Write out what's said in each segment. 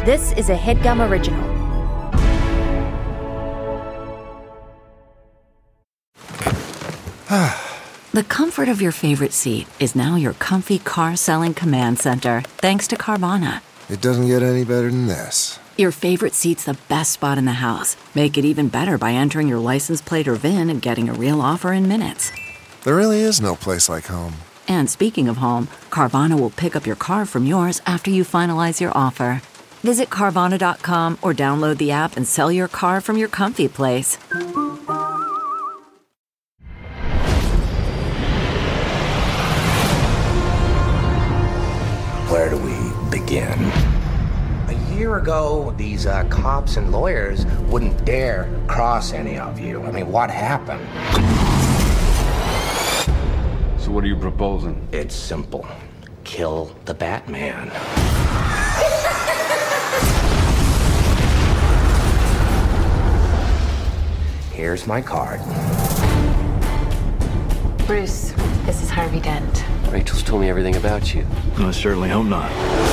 This is a HeadGum original. The comfort of your favorite seat is now your comfy car-selling command center, thanks to Carvana. It doesn't get any better than this. Your favorite seat's the best spot in the house. Make it even better by entering your license plate or VIN and getting a real offer in minutes. There really is no place like home. And speaking of home, Carvana will pick up your car from yours after you finalize your offer. Visit Carvana.com or download the app and sell your car from your comfy place. Where do we begin? A year ago, these cops and lawyers wouldn't dare cross any of you. I mean, what happened? So what are you proposing? It's simple. Kill the Batman. Here's my card. Bruce, this is Harvey Dent. Rachel's told me everything about you. I certainly hope not.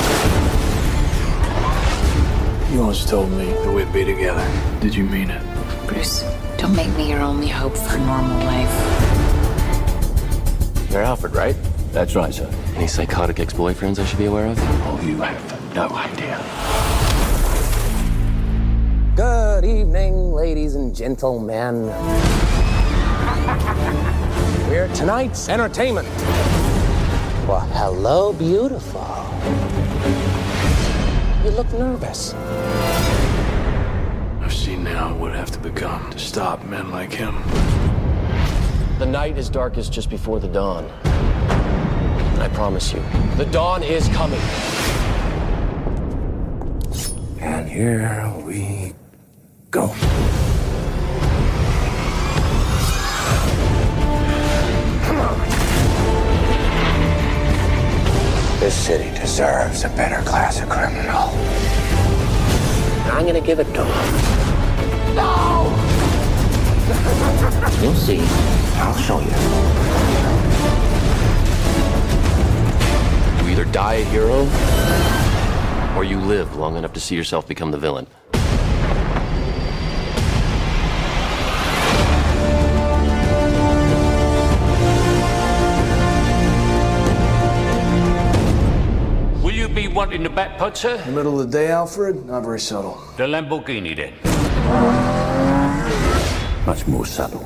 You once told me that we'd be together. Did you mean it? Bruce, don't make me your only hope for normal life. You're Alfred, right? That's right, sir. Any psychotic ex-boyfriends I should be aware of? Oh, you have no idea. Good evening, ladies and gentlemen. We're tonight's entertainment. Well, hello, beautiful. You look nervous. I've seen now what it would have to become to stop men like him. The night is darkest just before the dawn. And I promise you, the dawn is coming. And here we go. This city deserves a better class of criminal. I'm gonna give it to him. No! You'll see. I'll show you. You either die a hero, or you live long enough to see yourself become the villain. Be wanting the back putt, sir? In the middle of the day, Alfred? Not very subtle. The Lamborghini, then. Much more subtle.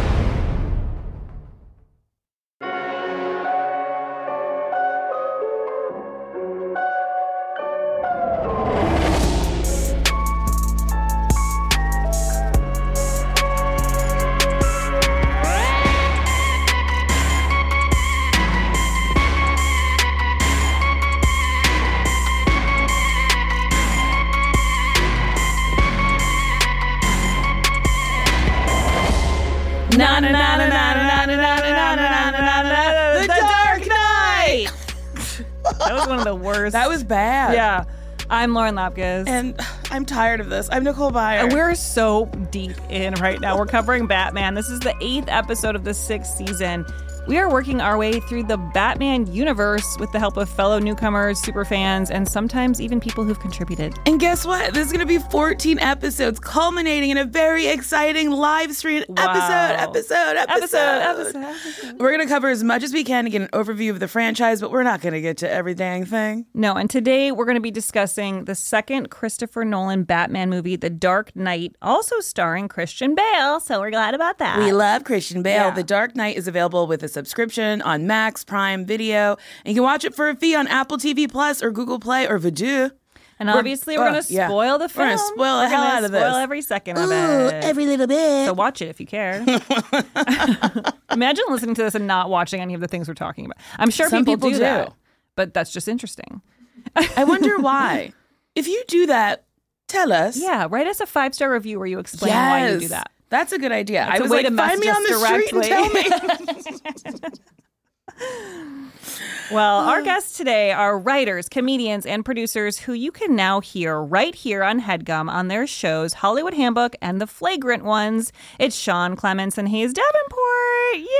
The Dark Knight! That was one of the worst. That was bad. Yeah. I'm Lauren Lapkus. And I'm tired of this. I'm Nicole Byer. And we're so deep in right now. We're covering Batman. This is the 8th episode of the 6th season. We are working our way through the Batman universe with the help of fellow newcomers, superfans, and sometimes even people who've contributed. And guess what? This is going to be 14 episodes, culminating in a very exciting live stream episode. We're going to cover as much as we can to get an overview of the franchise, but we're not going to get to every dang thing. No, and today we're going to be discussing the second Christopher Nolan Batman movie, The Dark Knight, also starring Christian Bale, so we're glad about that. We love Christian Bale. Yeah. The Dark Knight is available with a subscription on Max, Prime Video, and you can watch it for a fee on Apple TV Plus or Google Play or Vudu. And obviously we're going to spoil the film. We're going to spoil the hell out of this. Spoil every second of it. Every little bit. So watch it if you care. Imagine listening to this and not watching any of the things we're talking about. I'm sure Some people do do that, but that's just interesting. I wonder why. If you do that, tell us. Yeah, write us a 5-star review where you explain why you do that. That's a good idea. It's I was like, find me on the street and tell me. Well, our guests today are writers, comedians, and producers who you can now hear right here on HeadGum on their shows Hollywood Handbook and The Flagrant Ones. It's Sean Clements and Hayes Davenport. Yay!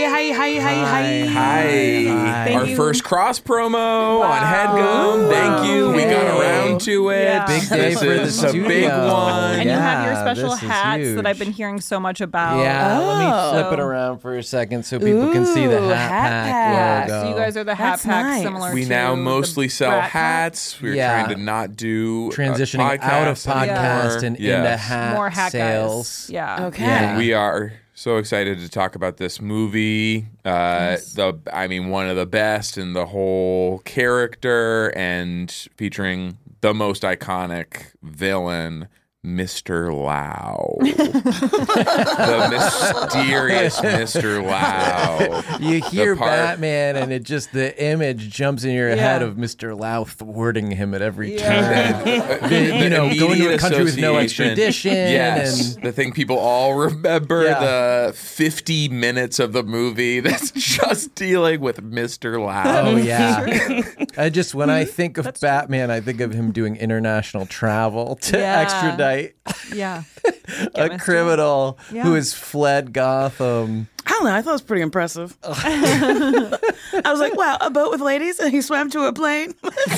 Hi. Our first cross promo on HeadGum. Thank you. We got around to it. Yeah. Big day This for the is a studio. big one. And you have your special this is hats huge. that I've been hearing so much about. Yeah, let me flip So- it around for a second so people can see the Hat Pack logo. So you guys are the Hat That's Pack, nice. similar We to now the mostly sell Brat Pack. hats. We're trying to not do transitioning out of podcasts podcast anymore. and Yes. into hat More hat sales. guys. Yeah. Okay. Yeah. We are so excited to talk about this movie. One of the best in the whole character and featuring the most iconic villain, Mr. Lau. The mysterious Mr. Lau. You hear The part- Batman and the image jumps in your head of Mr. Lau thwarting him at every turn. Going to a country with no association. extradition. Yes, And the thing people all remember, Yeah. the 50 minutes of the movie that's just dealing with Mr. Lau. oh yeah, when I think of Batman, I think of him doing international travel to Yeah. extradite Yeah. a criminal Yeah. who has fled Gotham. I don't know. I thought it was pretty impressive. I was like, wow, a boat with ladies? And he swam to a plane?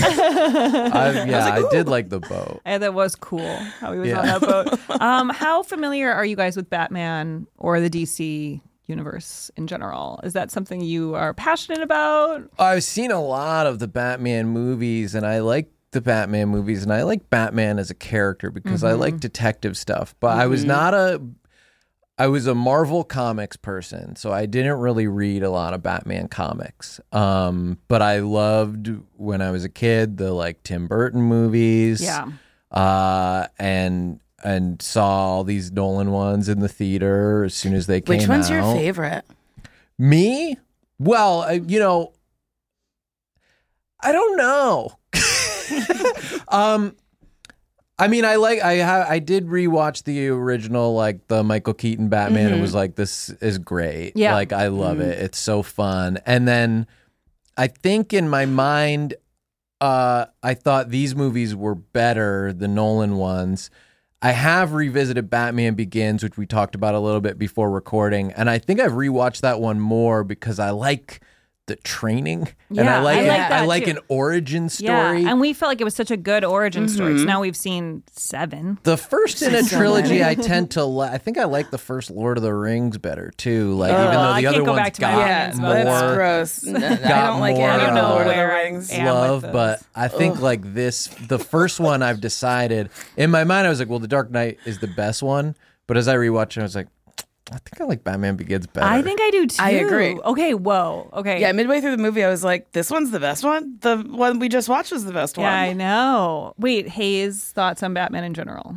I did like the boat. And that was cool how he was Yeah. on that boat. How familiar are you guys with Batman or the DC universe in general? Is that something you are passionate about? I've seen a lot of the Batman movies, and I like the Batman movies, and I like Batman as a character because I like detective stuff. But I was a Marvel Comics person, so I didn't really read a lot of Batman comics. But I loved, when I was a kid, the Tim Burton movies. Yeah. And saw all these Nolan ones in the theater as soon as they came out. Which one's your favorite? Me? Well, I don't know. I did rewatch the original, the Michael Keaton Batman. It was this is great. Yeah. I love it. It's so fun. And then I think in my mind, I thought these movies were better, the Nolan ones. I have revisited Batman Begins, which we talked about a little bit before recording, and I think I've rewatched that one more because I like the training, and Yeah, I like too. an origin story. Yeah, and we felt like it was such a good origin story. So now we've seen 7. The first in a trilogy, I tend to I think I like the first Lord of the Rings better too. Even though I the can't other go ones back to my got opinions more about That's gross. I don't like more, any of the know Lord of the where I Rings. am. love, with but this. I think the first one I've decided in my mind I was like, well, The Dark Knight is the best one, but as I rewatched it, I was like, I think I like Batman Begins better. I think I do too. I agree. Okay, whoa. Okay. Yeah, midway through the movie, I was like, this one's the best one? The one we just watched was the best one. Yeah, I know. Wait, Hayes, thoughts on Batman in general?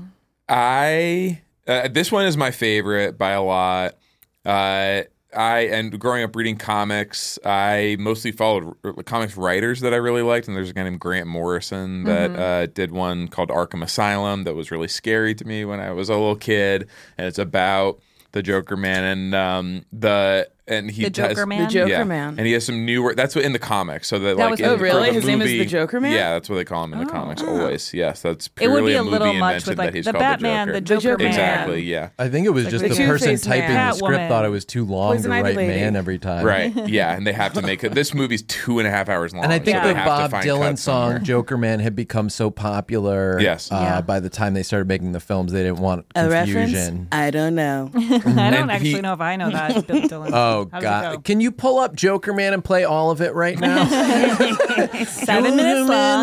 This one is my favorite by a lot. And growing up reading comics, I mostly followed comics writers that I really liked. And there's a guy named Grant Morrison that did one called Arkham Asylum that was really scary to me when I was a little kid. And it's about the Joker Man and he The Joker has, Man? The Joker yeah. Man. And he has some new work. That's what in the comics. So that, That was- in, oh, really? for the His name is movie- the Joker Man? Yeah, that's what they call him in the comics always. Yes, that's It would purely be a movie little much invention with that he's the called Batman, the the Joker. Joker Man. Exactly, yeah. I think it was just the the person Two-Faced typing Man. the script Catwoman. thought it was too long Poison to Ivy write Lady. man every time. Right, yeah, and they have to make it. This movie's 2.5 hours long. And I think so they the have to Bob find Dylan cuts song somewhere. Joker Man had become so popular. Yes. By the time they started making the films, they didn't want A reference? confusion. I don't know. I don't And actually he- know if I know that, Dylan. Oh, How's it God. go? Can you pull up Joker Man and play all of it right now? 7 minutes long.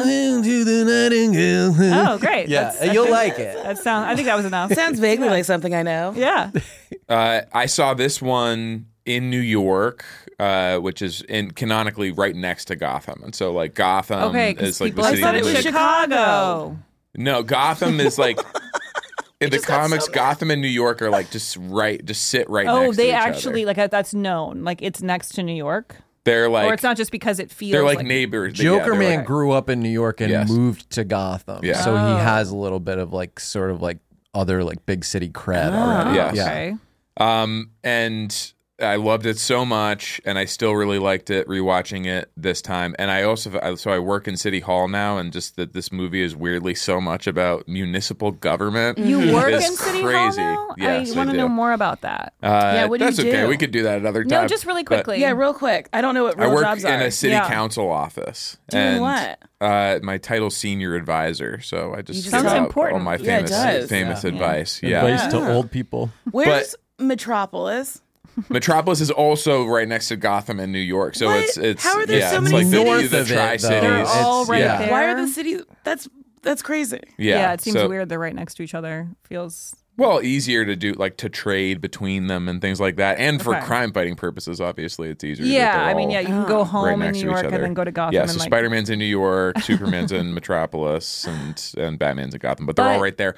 Oh, great. Yeah, That's- you'll like it. That sounds. I think that was enough. Sounds vaguely like something I know. Yeah. I saw this one in New York, which is canonically right next to Gotham, and so Gotham Okay, because is the people. I city. thought it that was lives- Chicago. No, Gotham is in the comics. Gotham and New York are just sit right Oh, next to they each actually other. that's known. It's next to New York. They're Or it's not just because it feels they're like neighbors. Joker they're Man grew up in New York and Yes. moved to Gotham. Yeah. So Oh. he has a little bit of other big city cred already. Yes. Yeah. Okay. And I loved it so much, and I still really liked it rewatching it this time. And I work in City Hall now, and just that this movie is weirdly so much about municipal government. You work in It's City crazy. Hall now? Yes, I want to do. know more about that. What do you that's okay. do? We could do that another time. No, just really But quickly. Yeah, real quick. I don't know what I real work jobs in are. a city council office. Doing and, what? My title's senior advisor, so I just Sounds give out important. all my Yeah, it does. famous advice. Yeah. Advice to old people. Where's Metropolis? Metropolis is also right next to Gotham and New York, so What? it's How are there so it's many like north the of it, Tri-Cities. though? They're all It's- right yeah. there. Why are the cities? That's crazy. Yeah, it seems so- weird they're right next to each other. Feels Well, easier to do, like to trade between them and things like that, and for Okay. crime fighting purposes, obviously, it's easier. yeah. that they're I mean, all yeah, you can go home right in next New to each York and other. then go to Gotham. Yeah, and so like, Spider-Man's in New York, Superman's in Metropolis, and Batman's in Gotham, but they're all right there.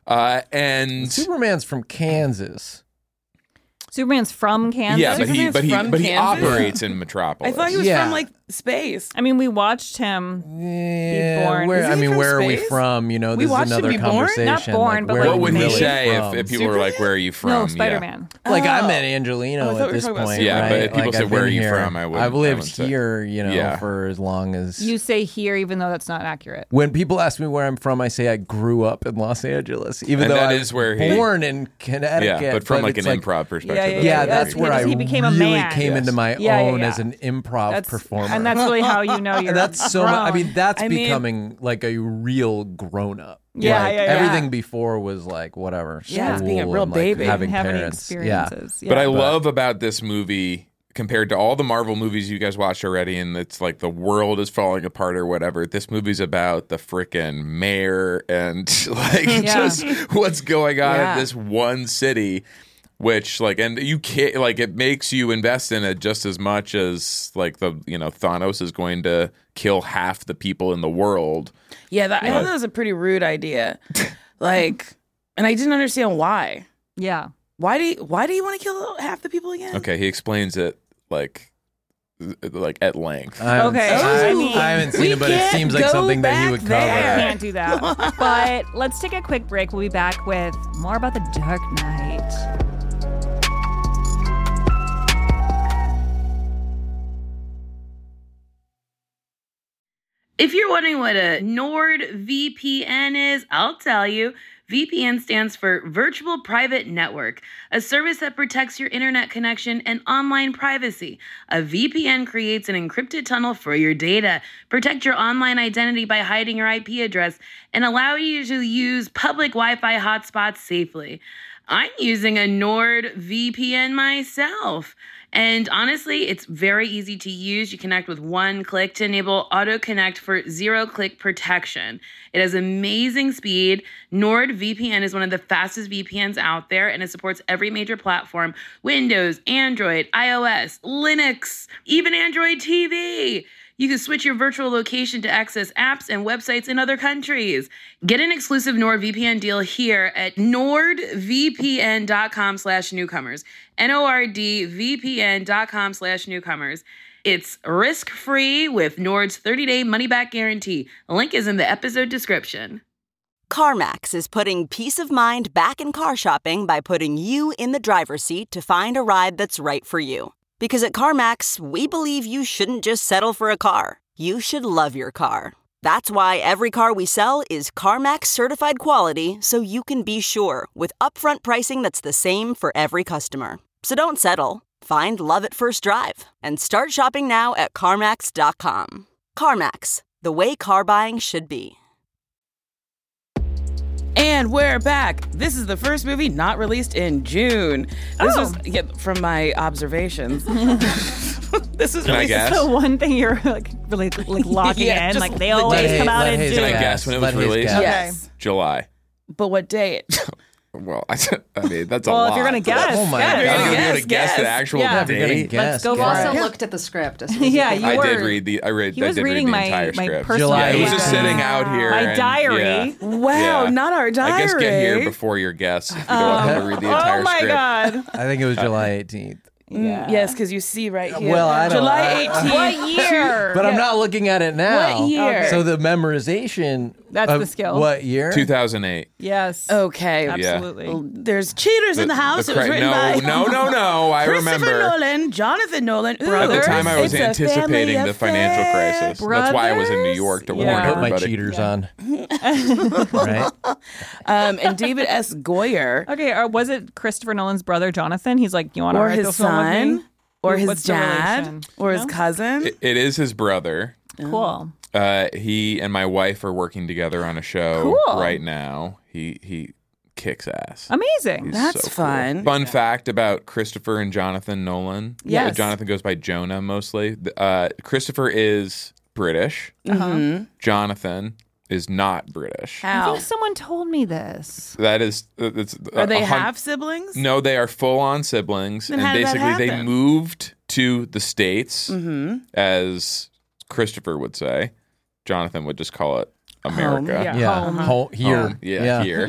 And Superman's from Kansas. Superman's from Kansas. yeah, but he Kansas? operates in Metropolis. I thought he was Yeah. from like space. I mean, we watched him Yeah, born. where, Isn't I he mean, from where are we space? from? You know, We this is watched him another be born? conversation. Not born, but where like are What would we he really say from? if people were like, "Where are you from?" No, Yeah. Spider-Man. Like I'm Oh. at Angelino I thought we at were this talking about point, Superman. Yeah, but right? if people Like, said, I've "Where been are you here. from?" I wouldn't- I've I lived wouldn't say. here, you know, Yeah. for as long as. You say here, even though that's not accurate. When people ask me where I'm from, I say I grew up in Los Angeles, even And though that I is was where he- born in Connecticut. Yeah, but from like it's an improv perspective. Yeah, That's that's where because I he became a really man. came Yes. into my Yeah, own yeah. as an improv performer. And that's really how you know you're that's so. grown. I mean, that's I mean- becoming like a real grown up. Yeah, Like, yeah, yeah. everything before was like whatever. Yeah, it's being a school real and, like, baby. having having parents. experiences. But I love about this movie compared to all the Marvel movies you guys watched already, and it's like the world is falling apart or whatever. This movie's about the frickin' mayor and like just what's going on in this one city. Which and you can't it makes you invest in it just as much as Thanos is going to kill half the people in the world. Yeah, I thought that was a pretty rude idea. And I didn't understand why. Yeah. Why do you want to kill half the people again? Okay, he explains it like at length. I haven't seen it, but it seems like something that he would cover. I can't do that. But let's take a quick break. We'll be back with more about the Dark Knight. If you're wondering what a NordVPN is, I'll tell you. VPN stands for Virtual Private Network, a service that protects your internet connection and online privacy. A VPN creates an encrypted tunnel for your data, protect your online identity by hiding your IP address, and allow you to use public Wi-Fi hotspots safely. I'm using a NordVPN myself. And honestly, it's very easy to use. You connect with one click to enable auto connect for 0-click protection. It has amazing speed. NordVPN is one of the fastest VPNs out there, and it supports every major platform: Windows, Android, iOS, Linux, even Android TV. You can switch your virtual location to access apps and websites in other countries. Get an exclusive NordVPN deal here at nordvpn.com/newcomers. nordvpn.com/newcomers. It's risk-free with Nord's 30-day money-back guarantee. A link is in the episode description. CarMax is putting peace of mind back in car shopping by putting you in the driver's seat to find a ride that's right for you. Because at CarMax, we believe you shouldn't just settle for a car. You should love your car. That's why every car we sell is CarMax certified quality, so you can be sure with upfront pricing that's the same for every customer. So don't settle. Find love at first drive and start shopping now at CarMax.com. CarMax, the way car buying should be. And we're back. This is the first movie not released in June. This was from my observations. This is really the one thing you're really locking in. Like they always come out in June. Can I guess when it was released? Yes. July. But what date? Well, I mean, that's a well, lot. if you're going to guess. Oh, my guess. God. You're going to Guess. guess the actual date? Let's go. You also looked at the script. Yeah, you I were. did read the. I did was read reading the my- entire my script. personal Yeah, it was just diary. sitting out here. My and- diary. yeah. Wow, Yeah. not our diary. I guess get here before your guess if you don't want to read the entire Oh my script. God. I think it was July 18th. Yes, because you see right here. Well, I don't July 18th. What year? But I'm not looking at it now. What year? So the memorization. That's of the skill. What year? 2008. Yes. Okay. Absolutely. Well, there's cheaters in the house. It was written by No. I Christopher remember. Nolan, Jonathan Nolan. Ooh, At the time, I was it's a anticipating family the financial affair. crisis. That's why I was in New York to warn Put everybody. my cheaters on. Right? And David S. Goyer. Okay, was it Christopher Nolan's brother, Jonathan? He's like, you want to Or write his the film with me? son. Or his What's the dad. relation? Or his cousin. It is his brother. Cool. He and my wife are working together on a show Cool. right now. He kicks ass. Amazing. He's That's so cool. fun. Fun fact about Christopher and Jonathan Nolan. Yes. Jonathan goes by Jonah mostly. Christopher is British. Uh-huh. Jonathan is not British. I How? think someone told me this. That is, it's Are they half siblings? No, they are full-on siblings, Then and how did that basically they happen? moved to the States, Mm-hmm. as Christopher would say. Jonathan would just call it America. Yeah. Home. Here. Home. Yeah, here.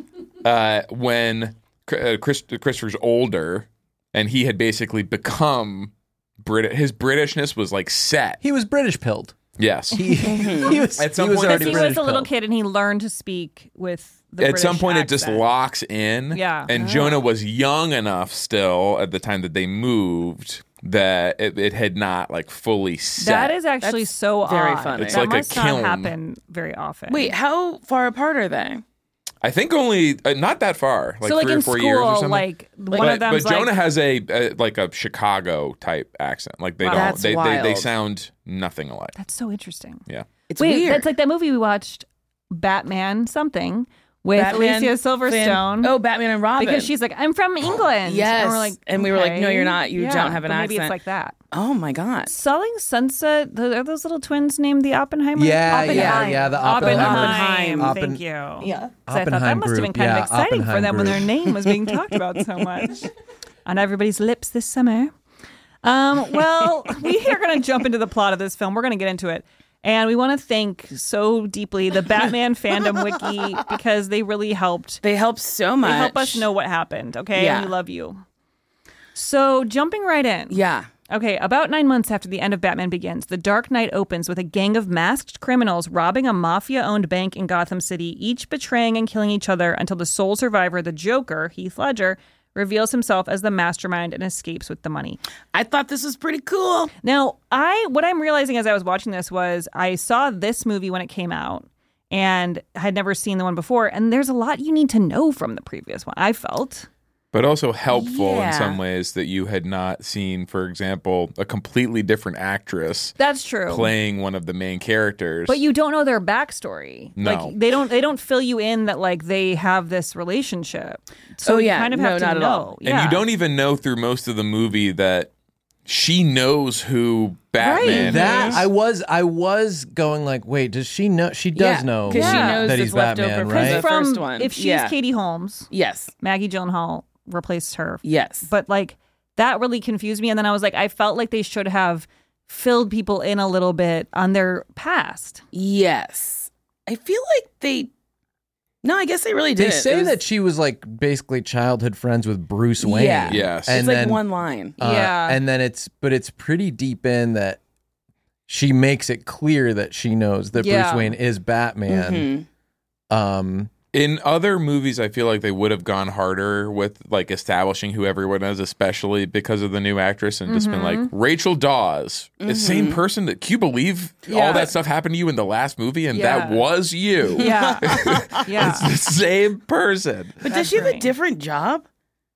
When Christopher's older, and he had basically become British. His Britishness was like set. He was British pilled. Yes. He was, At some he was point- already He British was a little pilled. kid and he learned to speak with the At British some point, it just accent. locks in. Yeah. And Jonah was young enough still at the time that they moved that it had not like fully set. That is actually That's so very odd. funny. It's That like a must not kiln. happen very often. Wait, how far apart are they? I think only not that far, like so like 3 or in 4 school, years or something. like one of but them's Jonah like, has a like a Chicago type accent. Like they Wow. don't That's they wild. sound nothing alike. that's so interesting. Yeah. It's Wait, weird. that's like that movie we watched, Batman something, with Batman, Alicia Silverstone. Oh, Batman and Robin. Because she's like, I'm from England. Yes. And we're like, And we were like, no, okay. you're not. You Yeah, don't have an but maybe accent. it's like that. Oh my God. Selling Sunset, are those little twins named the Oppenheimer? Yeah, Oppenheim. yeah, the Oppenheim. Thank you. Yeah. 'Cause I thought that Oppenheim must have been group. kind of Yeah, exciting for Oppenheim them when their group. name was being talked about so much on everybody's lips this summer. Well, we are going to jump into the plot of this film. We're going to get into it. And we want to thank so deeply the Batman Fandom Wiki because they really helped. They help so much. They help us know what happened, okay? Yeah. And we love you. So jumping right in. Yeah. Okay, about 9 months after the end of Batman Begins, The Dark Knight opens with a gang of masked criminals robbing a mafia-owned bank in Gotham City, each betraying and killing each other until the sole survivor, the Joker, Heath Ledger, reveals himself as the mastermind and escapes with the money. I thought this was pretty cool. Now, what I'm realizing as I was watching this was I saw this movie when it came out and had never seen the one before, and there's a lot you need to know from the previous one, I felt. But also helpful in Yeah. some ways that you had not seen, for example, a completely different actress That's true. playing one of the main characters. But you don't know their backstory. No. Like they don't fill you in that like they have this relationship. So Oh, yeah. you kind of No, have to not at know. all. Yeah. And you don't even know through most of the movie that she knows who Batman That is. I was going like, wait, does she know? She does know because she Yeah. knows that it's he's left Batman, over right? from the from first one. if she's Yeah. Katie Holmes, Yes. Maggie Gyllenhaal replaced her. Yes. But like that really confused me, and then I was like, I felt like they should have filled people in a little bit on their past. Yes. I feel like they. No, I guess they really did. They say that she was like basically childhood friends with Bruce Wayne. Yeah. Yes. It's And like then, one line. Yeah. And then it's pretty deep in that she makes it clear that she knows that Yeah. Bruce Wayne is Batman. Mhm. In other movies, I feel like they would have gone harder with like establishing who everyone is, especially because of the new actress, and just been like Rachel Dawes, the same person. That can you believe Yeah. all that stuff happened to you in the last movie, and Yeah. that was you. Yeah. Yeah. It's the same person. But does That's she have a right. different job?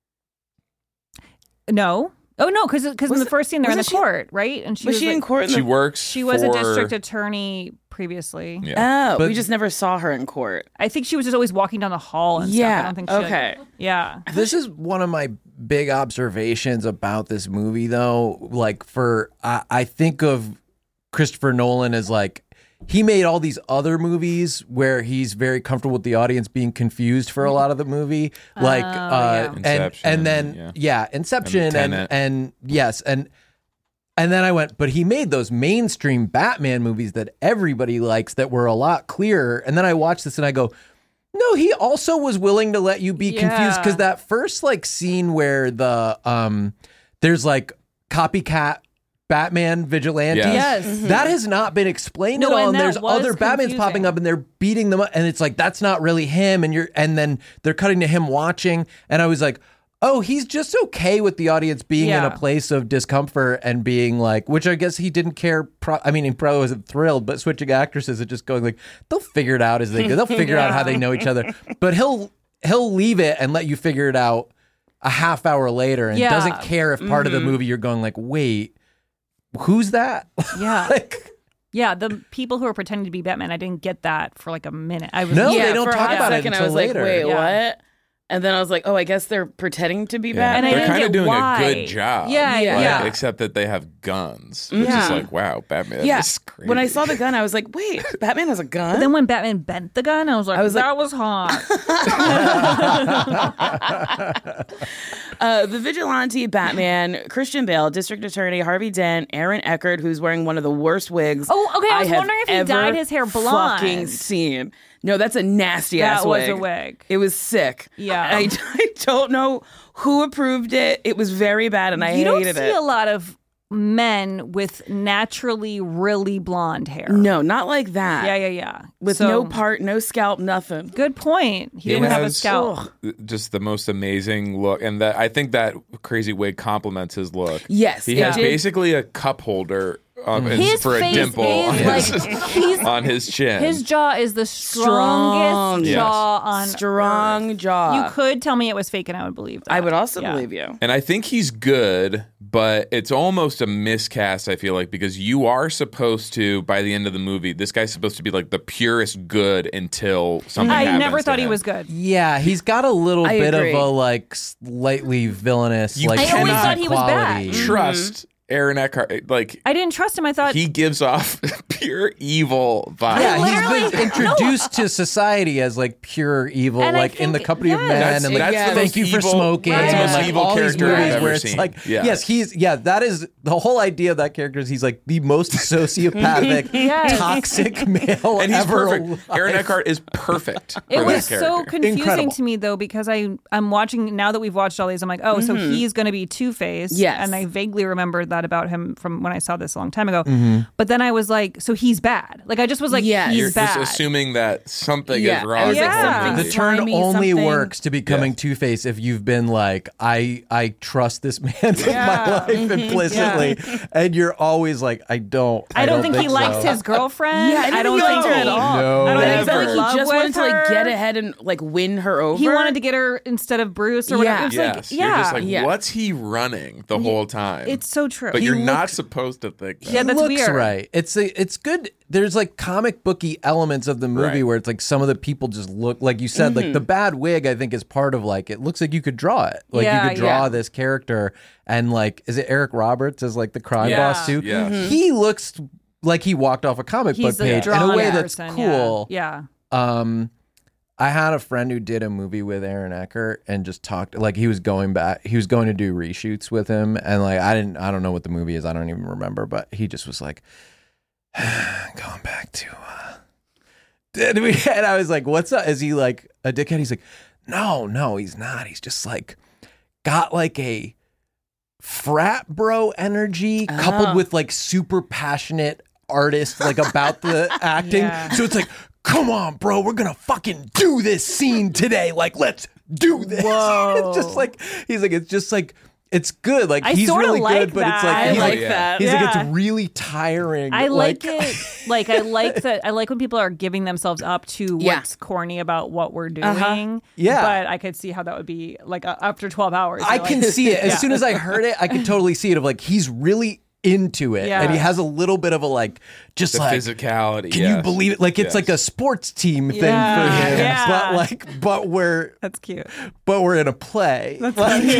No. Oh no, because in Was the it- first scene they're in the wasn't she- court, right? And Was she like, in court? In She the... works. She was a for- district attorney previously. Yeah. Oh, But- we just never saw her in court. I think she was just always walking down the hall and stuff. Yeah. I don't think she Okay. Yeah. This is one of my big observations about this movie, though. Like, I think of Christopher Nolan as like, he made all these other movies where he's very comfortable with the audience being confused for a lot of the movie, like yeah. Inception, and then Inception And Tenet. and yes and then I went, but he made those mainstream Batman movies that everybody likes that were a lot clearer. And then I watched this and I go, no, he also was willing to let you be confused, because that first like scene where there's like copycat Batman vigilantes. Yes. That has not been explained at all. And there's other Batmans popping up and they're beating them up. And it's like, that's not really him. And then they're cutting to him watching. And I was like, oh, he's just okay with the audience being in a place of discomfort and being like, which I guess he didn't care. He probably wasn't thrilled, but switching actresses and just going like, they'll figure it out as they go. They'll figure out how they know each other. But he'll leave it and let you figure it out a half hour later and doesn't care if part of the movie you're going like, wait, who's that? Yeah. Like, the people who are pretending to be Batman, I didn't get that for like a minute. They don't talk about it until later. Wait, what? And then I was like, oh, I guess they're pretending to be Batman. And they're kind of doing a good job. Yeah. Except that they have guns, which is like, wow, Batman is crazy. When I saw the gun, I was like, wait, Batman has a gun? But then when Batman bent the gun, I was like, that was hot. The vigilante Batman, Christian Bale, District Attorney Harvey Dent, Aaron Eckhart, who's wearing one of the worst wigs. Oh, okay. I was wondering if he dyed his hair blonde. Fucking seen. No, that's a nasty ass wig. That was a wig. It was sick. Yeah. I don't know who approved it. It was very bad, and I hated it. You don't see a lot of men with naturally really blonde hair. No, not like that. Yeah. With no part, no scalp, nothing. Good point. He didn't have a scalp. Just the most amazing look, and I think that crazy wig complements his look. Yes, he has basically a cup holder. His for a face dimple is on his chin. His jaw is the strongest jaw on strong Earth. jaw. You could tell me it was fake and I would believe that. I would also believe you. And I think he's good, but it's almost a miscast, I feel like, because you are supposed to, by the end of the movie, this guy's supposed to be like the purest good until something happens. I never thought to he him. was good. Yeah, he's got a little bit of a like slightly villainous. You I always thought he was quality. bad. Trust Aaron Eckhart, like I didn't trust him. I thought he gives off pure evil vibes. Yeah, he's been introduced to society as like pure evil, And like in the company of men, and like that's thank you for evil, smoking. That's the and most like evil all these character I've movies ever where it's seen. like, that is the whole idea of that character is he's like the most sociopathic, toxic male and he's ever perfect. alive. Aaron Eckhart is perfect. It for was that so character. confusing Incredible. to me though because I'm watching now that we've watched all these. I'm like, oh, so he's going to be Two-Face. Yes. And I vaguely remembered that about him from when I saw this a long time ago. Mm-hmm. But then I was like, so he's bad. Like I just was like, he's You're bad. just assuming that something Yeah, is I wrong. was like, Yeah. something The turn slimy, only something. works to becoming Two-Face if you've been like, I trust this man with my life implicitly, and you're always like, I don't think he likes his girlfriend. Yeah, I don't he think liked her at all. No. I don't think I he's felt in like love he just with wanted to like her. get ahead and like win her over. He wanted to get her instead of Bruce or whatever. It's Yes. like, You're just like, Yeah. what's he running the whole time? it's so true. but you're not supposed to think that. Yeah, that's looks weird. right. It's good. There's like comic booky elements of the movie Right. where it's like some of the people just look like you said. Like the bad wig, I think is part of like it looks like you could draw it. Like you could draw this character and like is it Eric Roberts as like the crime boss too? Yes. He looks like he walked off a comic He's book page in a drawn way that's person, cool. Yeah. I had a friend who did a movie with Aaron Eckhart and just talked like he was going to do reshoots with him and like I don't know what the movie is. I don't even remember, but he just was like going back to and I was like, what's up? Is he like a dickhead? He's like, no, he's not. He's just like got like a frat bro energy coupled with like super passionate artist like about the acting. Yeah. So it's like, come on, bro, we're gonna fucking do this scene today. Like, let's do this. Whoa. It's just like he's like, it's just like it's good. Like I he's sorta really like good, but it's that. like I he's like like that. He's like Yeah. it's really tiring. I like it. Like I like that. I like when people are giving themselves up to what's corny about what we're doing. Yeah. But I could see how that would be like after 12 hours. I you're can like, see it. As Yeah. soon as I heard it, I could totally see it of like he's really into it. Yeah. And he has a little bit of a like just The like physicality. can you believe it? Like it's Yes. like a sports team thing Yeah. for him. Yeah. But we're That's cute. in a play. We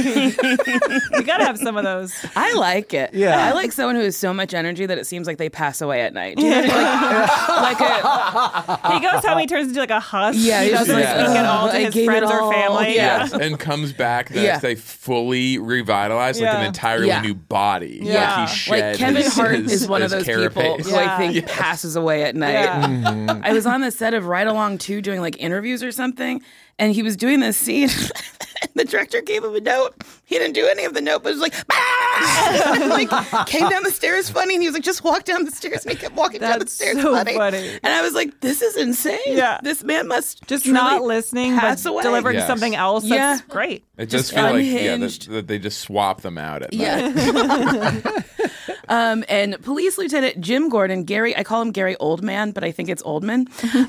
gotta have some of those. I like it. Yeah. I like someone who has so much energy that it seems like they pass away at night. Do you know what I mean? Like He goes home. He turns into like a husk. Yeah, he he's doesn't just like, speak at all to I his gave it friends or all. family. Yeah. And comes back the Yeah. next day fully revitalized, like Yeah. an entirely Yeah. new body. Yeah. Like he shed Like Kevin his, Hart his, is one of his those people carapace. who I think passes away at night. Yeah. I was on the set of Ride Along 2 doing like interviews or something, and he was doing this scene. And the director gave him a note. He didn't do any of the note, but it was like, "Ah!" like came down the stairs funny, and he was like, just walk down the stairs, and he kept walking down the stairs so funny. funny. And I was like, this is insane. Yeah. This man must just truly not listening, pass but away. delivering Yes. something else. That's great. It just feels like that they just swap them out at night. And Police Lieutenant Jim Gordon, Gary, I call him Gary Oldman, but I think it's Oldman,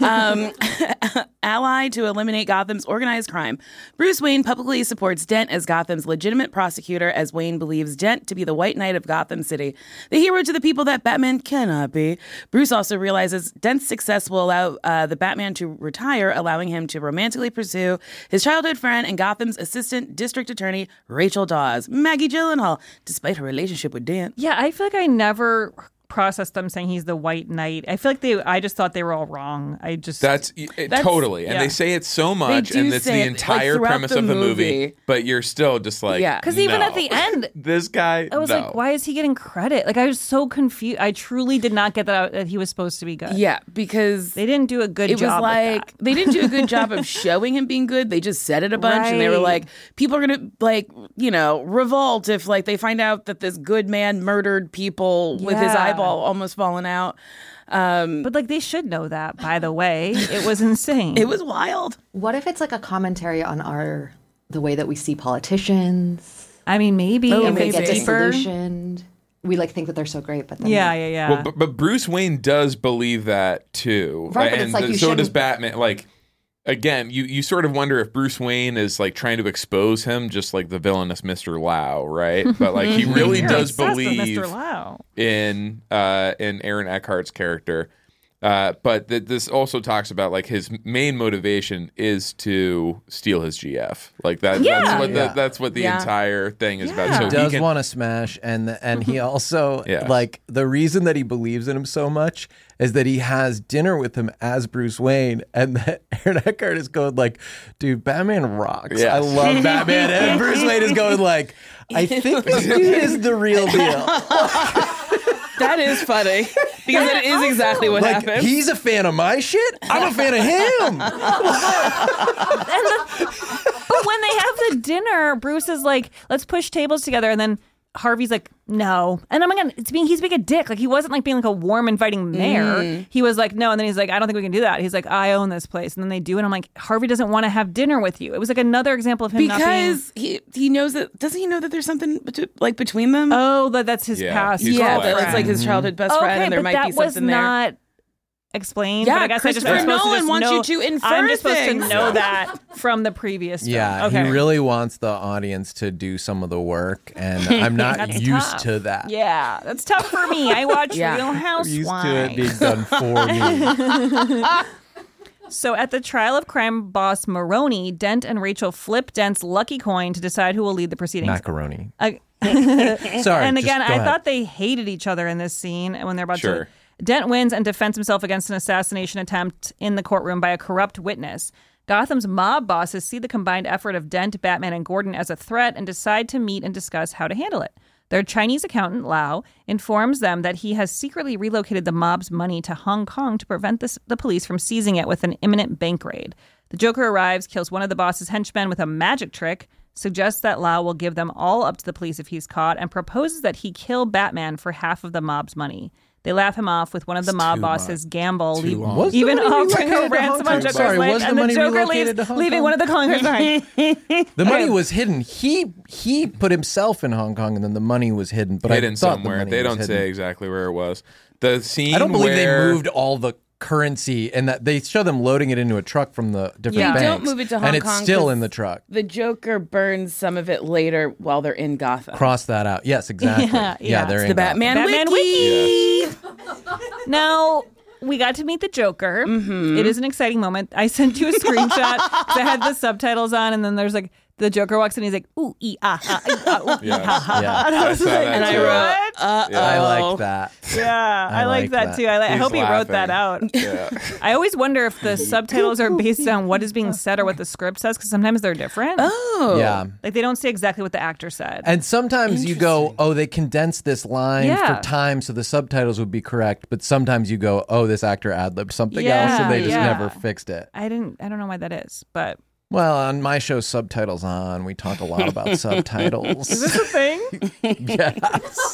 allied to eliminate Gotham's organized crime. Bruce Wayne publicly supports Dent as Gotham's legitimate prosecutor, as Wayne believes Dent to be the White Knight of Gotham City, the hero to the people that Batman cannot be. Bruce also realizes Dent's success will allow the Batman to retire, allowing him to romantically pursue his childhood friend and Gotham's assistant district attorney, Rachel Dawes, Maggie Gyllenhaal, despite her relationship with Dent. Yeah, I feel like I never processed them saying he's the White Knight. I feel like I just thought they were all wrong. That's totally. And they say it so much, and it's the entire premise of the movie. But you're still just like, because even at the end, this guy, I was like, why is he getting credit? Like, I was so confused. I truly did not get that he was supposed to be good. Yeah, because they didn't do a good job. It was like they didn't do a good job of showing him being good. They just said it a bunch, and they were like, people are gonna revolt if they find out that this good man murdered people with his eyeball almost falling out. But they should know that, by the way. It was insane. It was wild. What if it's like a commentary on the way that we see politicians? I mean, maybe and they get deeper. disillusioned. We think that they're so great, but then yeah. Well, but Bruce Wayne does believe that too, right? But and it's so does Batman. Again, you sort of wonder if Bruce Wayne is trying to expose him, just like the villainous Mr. Lau, right? But he really does believe Mr. Lau. in Aaron Eckhart's character. But this also talks about his main motivation is to steal his GF. That's what the entire thing is about. So he does want to smash, and he also the reason that he believes in him so much is that he has dinner with him as Bruce Wayne, and that Aaron Eckhart is going dude, Batman rocks. Yes. I love Batman, and Bruce Wayne is going I think this dude is the real deal. That is funny because it is exactly what happened. He's a fan of my shit. I'm a fan of him. But when they have the dinner, Bruce is like, "Let's push tables together," and then Harvey's like, "No," and he's being a dick. He wasn't being a warm, inviting mayor. He was like, "No," and then he's like, "I don't think we can do that." He's like, "I own this place," and then they do, and I'm like, Harvey doesn't want to have dinner with you. It was another example of him because he knows that. Doesn't he know that there's something between them? Oh, that's his past. That's his childhood best friend, and there might be something there. Not explained. Yeah, but I guess Christopher Nolan wants you to infer I'm just supposed to things. know that from the previous film. Yeah, okay. he really wants the audience to do some of the work, and I'm not used to that. Yeah, that's tough for me. I watch Real Housewives. Used to it being done for me. So at the trial of crime boss Maroni, Dent and Rachel flip Dent's lucky coin to decide who will lead the proceedings. Macaroni. Sorry. And again, I thought they hated each other in this scene when they're about to. Dent wins and defends himself against an assassination attempt in the courtroom by a corrupt witness. Gotham's mob bosses see the combined effort of Dent, Batman, and Gordon as a threat and decide to meet and discuss how to handle it. Their Chinese accountant, Lau, informs them that he has secretly relocated the mob's money to Hong Kong to prevent the police from seizing it with an imminent bank raid. The Joker arrives, kills one of the boss's henchmen with a magic trick, suggests that Lau will give them all up to the police if he's caught, and proposes that he kill Batman for half of the mob's money. They laugh him off with one of the mob bosses, Gamble, even offering a ransom on Joker's life, and the Joker leaves, leaving one of the Kongers behind. The money was hidden. He put himself in Hong Kong, and then the money was hidden. But hidden somewhere. They don't say exactly where it was. The scene. I don't believe they moved all the currency, and that they show them loading it into a truck from the different banks. They don't move it to Hong Kong, and it's still in the truck. The Joker burns some of it later while they're in Gotham. Cross that out. Yes, exactly. Yeah, they're it's in the Batman Wiki. Yes. Now, we got to meet the Joker. Mm-hmm. It is an exciting moment. I sent you a screenshot because I had the subtitles on, and then there's the Joker walks in, he's like, ooh, ee, ah, ha, ooh, ee, ha, ha. Yeah. And I was like, and I wrote, I like that. Yeah, I like that too. I hope he wrote that out. Yeah. I always wonder if the subtitles are based on what is being said or what the script says, because sometimes they're different. Oh. Yeah. They don't say exactly what the actor said. And sometimes you go, oh, they condensed this line for time so the subtitles would be correct. But sometimes you go, oh, this actor ad-libbed something else, and they just never fixed it. I don't know why that is, but Well, on my show, Subtitles On, we talk a lot about subtitles. Is this a thing? Yes.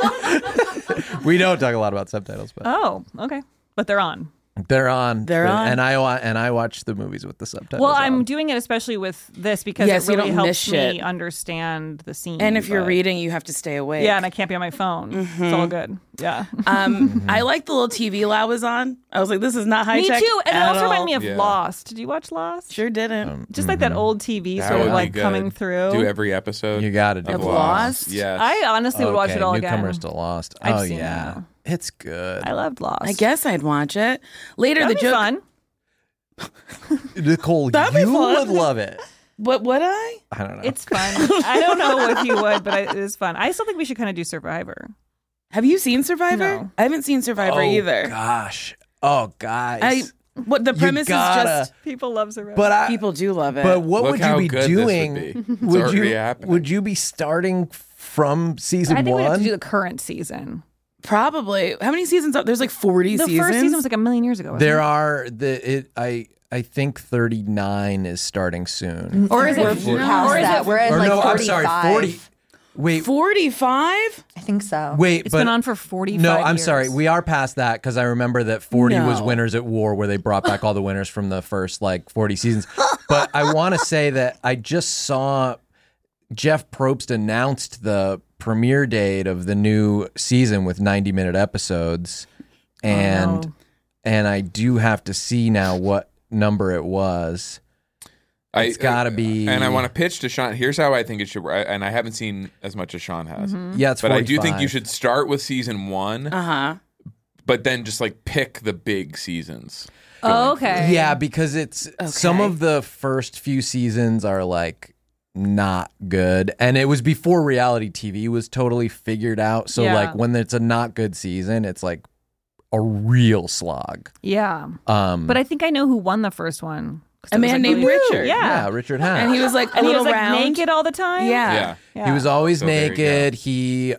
We don't talk a lot about subtitles, but Oh, okay. But they're on. they're on. They're on. And I watch the movies with the subtitles. Well, on. I'm doing it especially with this because Yes, it you really don't helps miss me shit. understand the scene. And if you're but- reading, you have to stay awake. Yeah, and I can't be on my phone. It's all good. Yeah. I like the little TV Lau was on. I was like, this is not high Me tech. too. And it at also all. reminded me of Yeah. Lost. Did you watch Lost? Sure didn't. Just like that old TV That sort of would be like good. coming through. Do every episode. You got to do of Of Lost. Lost? Yes. I honestly would watch Okay, it all Newcomers again. to Lost. I've Oh seen it yeah, now. it's good. I loved Lost. I guess I'd watch it. Later, That'd the be joke. fun. Nicole, That'd be you fun. would love it. What would I? I don't know. It's fun. I don't know if you would, but it is fun. I still think we should kind of do Survivor. Have you seen Survivor? No. I haven't seen Survivor either. Gosh. Oh, guys. What the premise is just People love Survivor. But people do love it. But what Look would how you be good this doing? would be. It's already happening. Would you be starting from season I think we have to one? do the current season. Probably. How many seasons are there's like 40 The seasons? first season was like a million years ago. wasn't There it? are I think 39 is starting soon. Or is it past that? We're at Or like no, 45. I'm sorry, 40. Wait, 45? I think so. wait, It's but been on for 45 no, I'm years. sorry. We are past that because I remember that 40 was No. Winners at War, where they brought back all the winners from the first like 40 seasons. But I want to say that I just saw Jeff Probst announced the premiere date of the new season with 90-minute episodes, and I do have to see now what number it was. It's got to be. And I want to pitch to Sean. Here's how I think it should work. And I haven't seen as much as Sean has. Yeah, it's 45. But I do think you should start with season 1. But then just like pick the big seasons. Oh, okay. Yeah, because it's some of the first few seasons are like not good, and it was before reality TV was totally figured out. So Yeah. like when it's a not good season, it's like a real slog. Yeah. But I think I know who won the first one. A man named Richard. Yeah. Richard Hack. And he was like a And he little was like round. naked all the time. Yeah. He was always So there you naked. He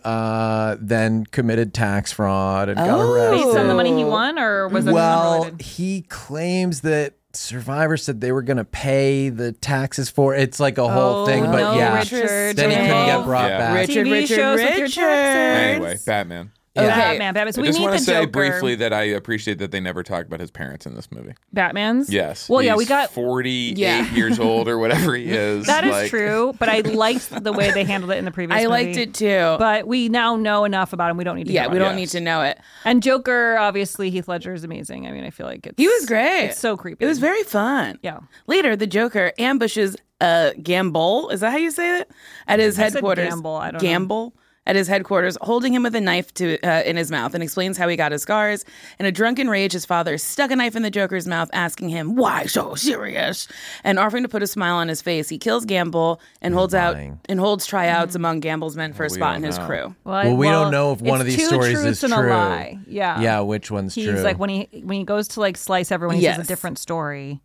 then committed tax fraud and got arrested. Based on the money he won, or was it Well, unrelated? he claims that Survivor said they were going to pay the taxes for it. It's like a whole thing, but no, yeah. Richard. Then he couldn't get brought Yeah. back. TV shows with your taxes. Anyway, Batman. Batman. So I we just meet want the to say Joker. briefly that I appreciate that they never talk about his parents in this movie. Batman's? Yes. Well, yeah, He's we got 48 Yeah. years old or whatever he is. That is like- true, but I liked the way they handled it in the previous I movie. liked it too. But we now know enough about him. We don't need to Yeah, know we about don't it. need to know it. And Joker, obviously, Heath Ledger is amazing. I mean, I feel like it's... He was great. It's so creepy. It was very fun. Yeah. Later, the Joker ambushes Gambol. Is that how you say it? At his I said headquarters. Gamble, I don't know. Gamble. At his headquarters, holding him with a knife in his mouth, and explains how he got his scars. In a drunken rage, his father stuck a knife in the Joker's mouth, asking him, "Why so serious?" and offering to put a smile on his face. He kills Gamble and holds tryouts among Gamble's men for a we spot don't in his know. crew. Well, we don't know if one of it's these two stories truths is and true. a lie. Yeah. Yeah, which one's He's true? like when he goes to like slice everyone, he Yes. says a different story.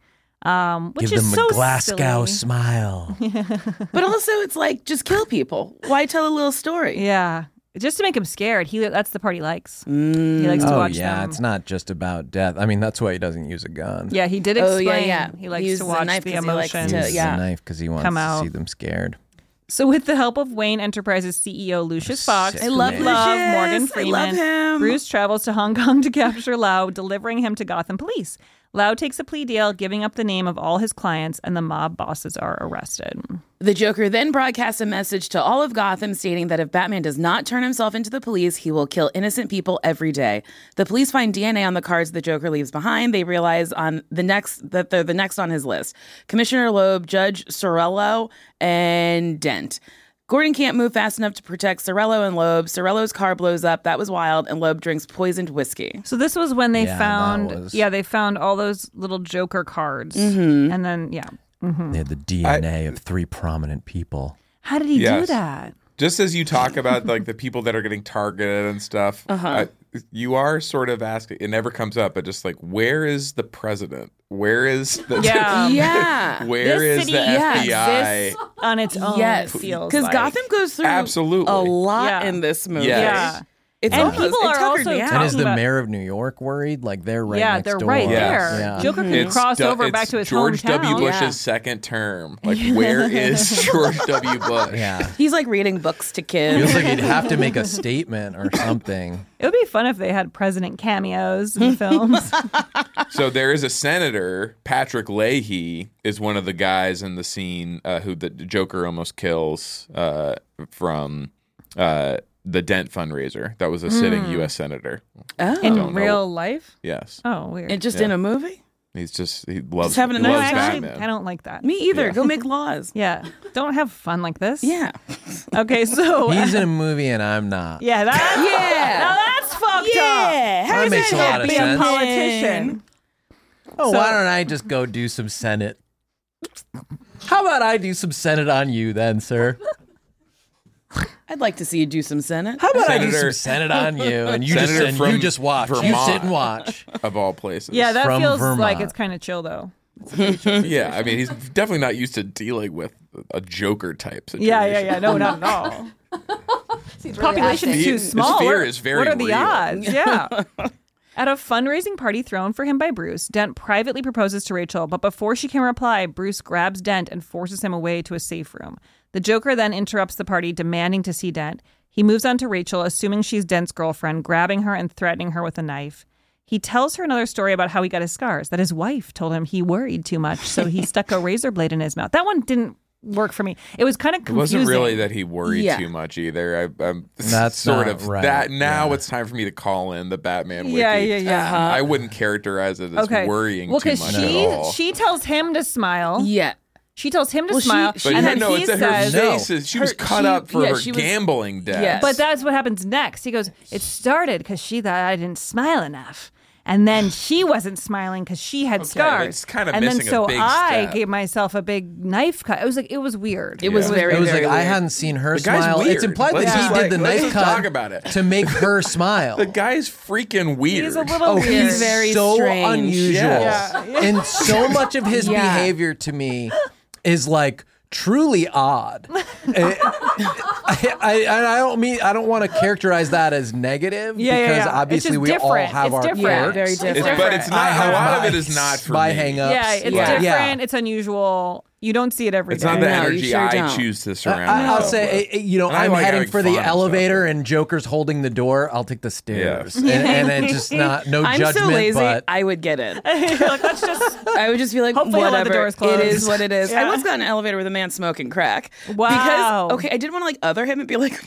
Which Give is them so a Glasgow silly. smile. But also, it's like, just kill people. Why tell a little story? Yeah. Just to make him scared. That's the part he likes. He likes to watch them. It's not just about death. I mean, that's why he doesn't use a gun. Yeah, he did Oh, explain. yeah. He likes He uses to a watch knife the 'cause he likes emotions. He uses yeah. a knife because he wants Come to out. see them scared. So with the help of Wayne Enterprises CEO Lucius Fox, I love who we Lucius. Morgan I Freeman, love him. Bruce travels to Hong Kong to capture Lau, delivering him to Gotham police. Lau takes a plea deal, giving up the name of all his clients, and the mob bosses are arrested. The Joker then broadcasts a message to all of Gotham stating that if Batman does not turn himself into the police, he will kill innocent people every day. The police find DNA on the cards the Joker leaves behind. They realize that they're the next on his list. Commissioner Loeb, Judge Sorello, and Dent. Gordon can't move fast enough to protect Sorello and Loeb. Sorello's car blows up. That was wild. And Loeb drinks poisoned whiskey. So this was when they Yeah, found, that was- they found all those little Joker cards, Mm-hmm. and then They had the DNA of 3 prominent people. How did he do Yes. that? Just as you talk about like the people that are getting targeted and stuff, you are sort of asking. It never comes up, but just like, where is the president? Where is the Yeah. Where This is city the FBI? exists on its own. Yes. It feels Because like. Gotham goes through Absolutely. a lot Yeah. in this movie. Yes. Yeah. It's And almost, people it are tuckered also me out. And is the about- mayor of New York worried? Like they're right Yeah, next they're door. right Yes. there. Yeah. Joker can cross over back to his George hometown. W. Bush's Yeah. second term. Like, where is George W. Bush? Yeah. He's like reading books to kids. Feels like he'd have to make a statement or something. It would be fun if they had president cameos in the films. So there is a senator, Patrick Leahy, is one of the guys in the scene who the Joker almost kills from the Dent fundraiser. That was a sitting U.S. senator. Oh. In real life? Yes. Oh, weird. And just in a movie? He loves, having a he nice loves time. Batman. I don't like that. Me either. Yeah. Go make laws. Yeah. Don't have fun like this. Yeah. Okay, so He's in a movie and I'm not. yeah, now that's fucked up. Yeah. How That does makes a lot of Be a sense. politician. Oh, So- why don't I just go do some Senate? How about I do some Senate on you then, sir? I'd like to see you do some Senate. How about I do Senator- some Senate on you and you Senator just from you just watch. You Vermont. sit and watch. Of all places. Yeah, that From feels Vermont. like it's kind of chill though. Yeah, I mean, he's definitely not used to dealing with a Joker type situation. Yeah. No, not at all. Population is too His small. fear What- is very What are the real. odds? Yeah. At a fundraising party thrown for him by Bruce, Dent privately proposes to Rachel, but before she can reply, Bruce grabs Dent and forces him away to a safe room. The Joker then interrupts the party, demanding to see Dent. He moves on to Rachel, assuming she's Dent's girlfriend, grabbing her and threatening her with a knife. He tells her another story about how he got his scars, that his wife told him he worried too much, so he stuck a razor blade in his mouth. That one didn't work for me. It was kind of It confusing. wasn't really that he worried Yeah. too much either. I'm That's sort not of right. that. Now Yeah. it's time for me to call in the Batman wiki. Yeah. I wouldn't characterize it as Okay. worrying Well, too because much at all. she tells him to smile. Yeah. She tells him to Well, she- smile, she- But and no, then no, he it's that her says, face is. She was cut up for her she was- gambling debt. Yes. But that's what happens next. He goes, it started because she thought I didn't smile enough. And then she wasn't smiling because she had scars. it's kind of and then missing a so big I step. gave myself a big knife cut. It was weird. It was very, It was very like I weird. hadn't seen her The guy's smile. weird. It's implied Let's that just, he did like, the let's knife just cut talk about it. to make her smile. The guy's freaking weird. He's a little Oh, weird. he's very so strange. unusual. Yeah. And so much of his Yeah. behavior to me is like truly odd. I don't want to characterize that as negative because obviously It's we just all different. have It's our different. Yeah, quirks. very different. But it's not. I have A lot of my- it is not for my me. hang-ups. Yeah, it's Yeah. different. It's unusual. You don't see it every It's day. not the No, you energy sure I don't. choose to surround I'll myself say, with. you know, And I I'm like heading having for fun the and elevator stuff. and Joker's holding the door. I'll take the stairs. Yeah. And it's just not, no I'm judgment, so lazy. but I would get in. You're like, let's just. I would just be like, Hopefully he'll let whatever. the doors close. It is what it is. Yeah. I once got in an elevator with a man smoking crack. Wow. Because, okay, I didn't want to like other him and be like,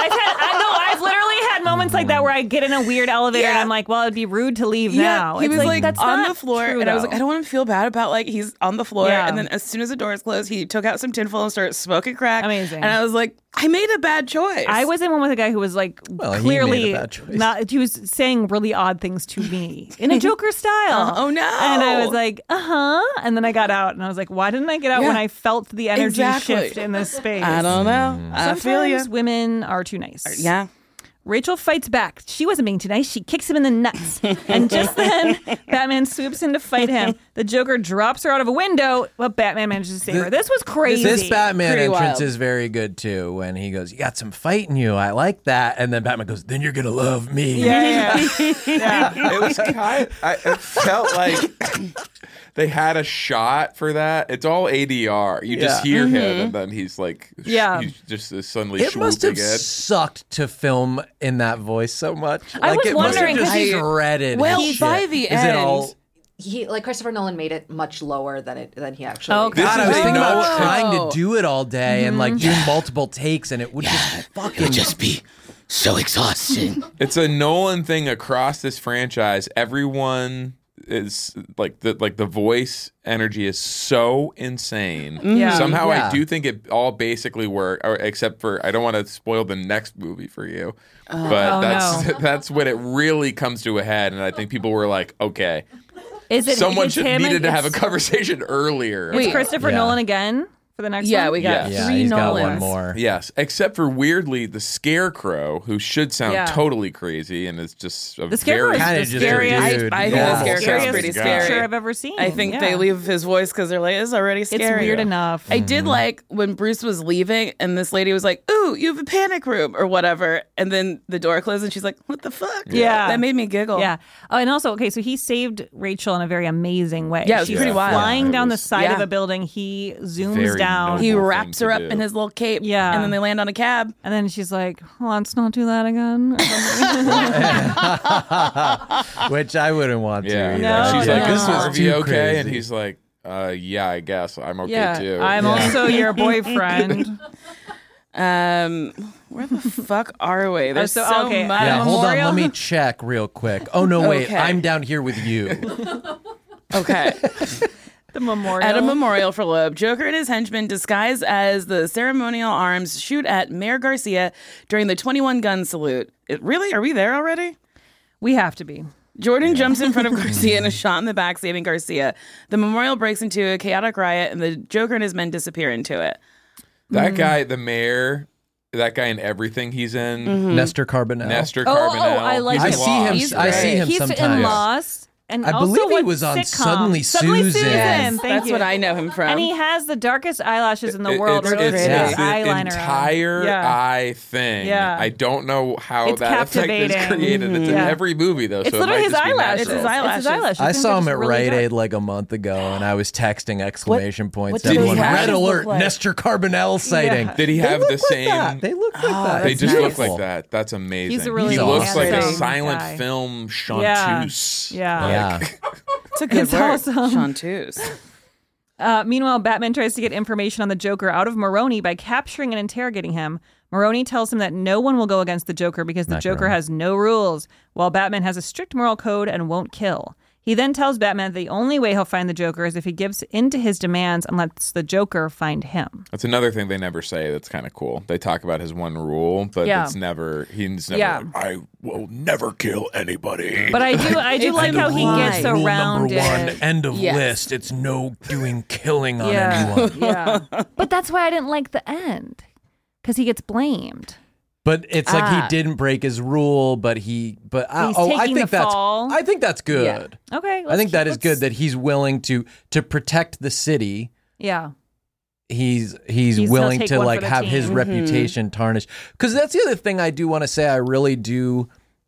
I've literally had moments like that where I get in a weird elevator and I'm like, well, it'd be rude to leave now. He It's was like that's on not the floor, true, and I was like, though. I don't want him to feel bad about like he's on the floor. Yeah. And then as soon as the doors closed, he took out some tinfoil and started smoking crack. Amazing. And I was like, I made a bad choice. I was in one with a guy who was like he made clearly a bad choice. not. He was saying really odd things to me in a Joker style. Oh, no. And I was like, and then I got out, and I was like, why didn't I get out Yeah. when I felt the energy Exactly. shift in this space? I don't know. I feel you. Sometimes women are too nice. Yeah. Rachel fights back. She wasn't being too nice. She kicks him in the nuts. And just then, Batman swoops in to fight him. The Joker drops her out of a window, but Batman manages to save her. This was crazy. this Batman Pretty entrance wild. is very good too. When he goes, "You got some fight in you. I like that." And then Batman goes, "Then you're gonna love me." Yeah. It was kind. It felt like they had a shot for that. It's all ADR. You just hear him, and then he's like, he's just suddenly It must have swooping in. sucked to film in that voice so much. I was it wondering, must 'cause have just he- dreaded. Well, his by shit. the Is it end, all? He like Christopher Nolan made it much lower than he actually. Oh, This God, I is was thinking not about true. trying to do it all day and like doing multiple takes, and it would just fucking be so exhausting. It's a Nolan thing across this franchise. Everyone is like the voice energy is so insane. Yeah. Somehow Yeah. I do think it all basically worked, except for I don't want to spoil the next movie for you. But that's when it really comes to a head, and I think people were like, okay, Is it someone it's should him needed and- to have a it's- conversation earlier. It's Christopher Yeah. Nolan again for the next Yeah, one? we got Yeah, 3 he's got Nolans. one more. Yes, except for weirdly the Scarecrow, who should sound totally crazy and is just a The Scarecrow very is the scariest. I think the Scarecrow's pretty creature scary. I've ever seen. I think they leave his voice because they're like, it's already scary. It's weird enough. I did like when Bruce was leaving and this lady was like, ooh, you have a panic room or whatever. And then the door closed and she's like, what the fuck? Yeah. That made me giggle. Yeah. Oh, and also, okay, so he saved Rachel in a very amazing way. Yeah, it was She's pretty wild. flying down the side yeah. of a building. He zooms Very down. He noble wraps thing her to up do. in his little cape. Yeah. And then they land on a cab. And then she's like, let's not do that again. Which I wouldn't want to. Yeah. either. No, She's like, no. "Is Harvey too okay?" crazy. And he's like, "Yeah, I guess I'm okay yeah, too." I'm also your boyfriend. Where the fuck are we? There's so much. Yeah, hold on. Let me check real quick. Oh, no, wait. Okay. I'm down here with you. Okay. The memorial. At a memorial for Loeb, Joker and his henchmen, disguised as the ceremonial arms, shoot at Mayor Garcia during the 21-gun salute. Really? Are we there already? We have to be. Jordan jumps in front of Garcia and is shot in the back, saving Garcia. The memorial breaks into a chaotic riot, and the Joker and his men disappear into it. That guy, the mayor, that guy in everything he's in, Nestor Carbonell. Nestor Oh, Carbonell. I like he's him. in Lost. I see him He's sometimes. in Lost. And I also believe he what was on sitcom? Suddenly Susan. Yes, thank That's you. what I know him from. And he has the darkest eyelashes in the world. It's, Really it's, pretty it's the eyeliner on. entire Yeah. eye thing. Yeah. I don't know how It's that effect is captivating. created. It's in Yeah. every movie, though. It's so literally it his might just be eyelashes. natural. It's his eyelashes. It's his eyelashes. I Things saw are him just at really Rite dark. Aid like a month ago, and I was texting exclamation points. did Everyone, his red eyes alert, look like? Nestor Carbonell sighting. Did he They have look the like same? that. They look like that. They that's just nice. look like that. That's amazing. He's a really he looks like a awesome silent guy. film Yeah. chanteuse. Yeah. Yeah. It's a good It's word. awesome. Chanteuse. Meanwhile, Batman tries to get information on the Joker out of Maroni by capturing and interrogating him. Maroni tells him that no one will go against the Joker because the Joker has no rules, while Batman has a strict moral code and won't kill. He then tells Batman that the only way he'll find the Joker is if he gives in to his demands and lets the Joker find him. That's another thing they never say that's kind of cool. They talk about his one rule, but Yeah. he's never like, I will never kill anybody. But I do like how he gets Rule around number one, it. end of Yes. list. It's no doing killing on Yeah, anyone. yeah. But that's why I didn't like the end, because he gets blamed. But it's like he didn't break his rule, but He's I taking think the that's fall. I think that's good. Okay, I think that is good that he's willing to protect the city. Yeah. He's he'll willing take to one like for the have his team. reputation tarnished. Because that's the other thing I do want to say. I really do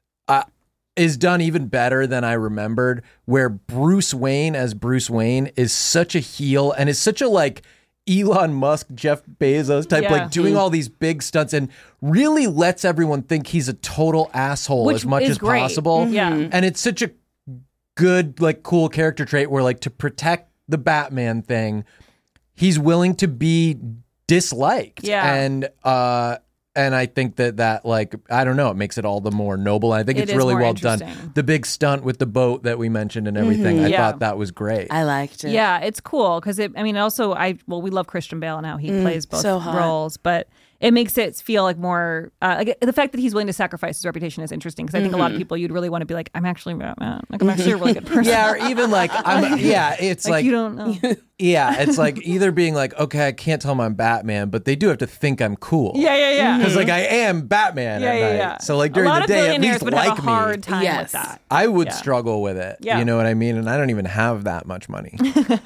is done even better than I remembered. Where Bruce Wayne as Bruce Wayne is such a heel and is such a like Elon Musk, Jeff Bezos type, like doing all these big stunts and really lets everyone think he's a total asshole Which as much is as great. possible. Yeah. And it's such a good, like, cool character trait where, like, to protect the Batman thing, he's willing to be disliked. Yeah. And I think that like, I don't know, it makes it all the more noble. I think It it's is really more well done. interesting. The big stunt with the boat that we mentioned and everything, I Yeah. thought that was great. I liked it. Yeah, it's cool because also we love Christian Bale and how he plays both so hot. roles, but it makes it feel like more like the fact that he's willing to sacrifice his reputation is interesting because I think a lot of people you'd really want to be like, I'm actually Batman, like I'm actually a really good person. Yeah, or even like, it's like you don't know. yeah, it's like either being like, okay, I can't tell him I'm Batman, but they do have to think I'm cool. Yeah. Because like I am Batman at night. Yeah. So like A during lot the of day, at billionaires least would like have a hard me. time Yes. with that. I would Yeah. struggle with it. Yeah. You know what I mean? And I don't even have that much money.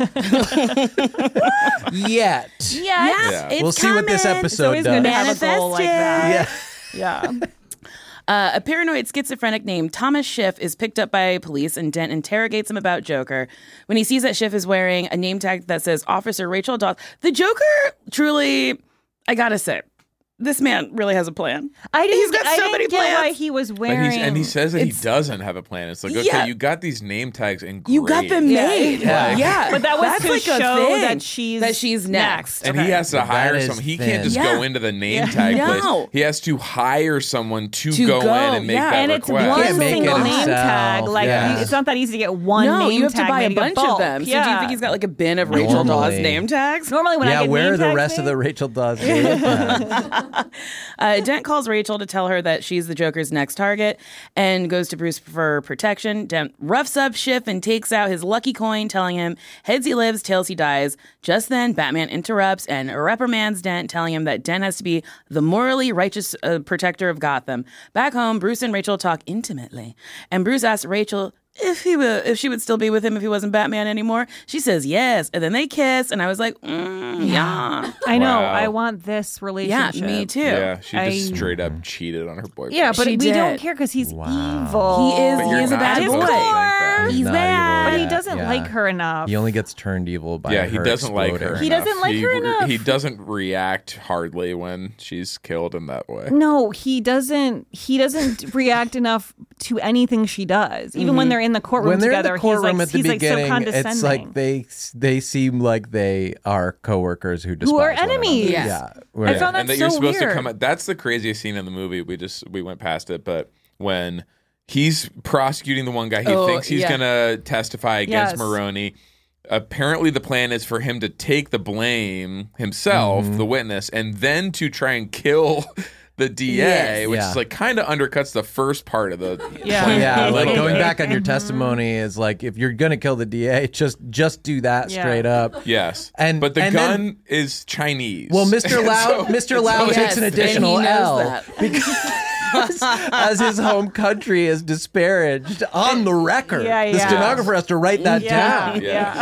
Yet. Yeah. It's We'll see what this coming. It's episode always good does. to have a goal like that. Yeah. Yeah. A paranoid schizophrenic named Thomas Schiff is picked up by police and Dent interrogates him about Joker. When he sees that Schiff is wearing a name tag that says Officer Rachel Dawes, the Joker truly, I gotta say, this man really has a plan. He's got so many get plans. why he was wearing. And he says that he doesn't have a plan. It's like, okay, Yeah. you got these name tags engraved. You got them made. Yeah. But that was That's to like a show thing, that she's next. And he has to That hire is someone. He thin. can't just Yeah. go into the name tag No. place. He has to hire someone to To go go, in and make yeah. that and it's request. one Can't make it single name himself. tag. Like Yeah. it's not that easy to get one No, name you have to tag buy a made in bunch bulk. of them. So do you Yeah. think he's got like a bin of Rachel Dawes Normally. name tags? Normally when I Yeah, get where name are the tags rest of made- the Rachel Dawes name tags? Dent calls Rachel to tell her that she's the Joker's next target and goes to Bruce for protection. Dent roughs up Schiff and takes out his lucky coin, telling him, heads he lives, tails he dies. Just then, Batman interrupts and reprimands Dent, telling him that Dent has to be the morally righteous protector of Gotham. Back home, Bruce and Rachel talk intimately, and Bruce asks Rachel if she would still be with him if he wasn't Batman anymore. She says yes, and then they kiss, and I was like, yeah. I know. Wow. I want this relationship. Yeah, me too. Yeah, she just straight up cheated on her boyfriend. Yeah, but we don't care because he's evil. He is a bad boy. He's bad. But he yet. doesn't like her enough. He only gets turned evil by her he doesn't exploding. like her. He doesn't like her enough. He doesn't react hardly when she's killed in that way. No, he doesn't react enough to anything she does. Even when they're in the courtroom together, in the courtroom he's at the beginning, so condescending. it's like they seem like they are coworkers who despise who are one another. enemies. Yes. Yeah, I found that and that so you're supposed weird. to come. That's the craziest scene in the movie. We went past it, but when he's prosecuting the one guy, he thinks he's gonna testify against Maroney. Apparently, the plan is for him to take the blame himself, the witness, and then to try and kill the DA, which is like kind of undercuts the first part of the plan. Yeah, like going back on your testimony is like, if you're gonna kill the DA, just do that straight up. Yes, but the gun is Chinese. Well, Mr. Lau takes an additional L because as his home country is disparaged on the record. The stenographer has to write that down.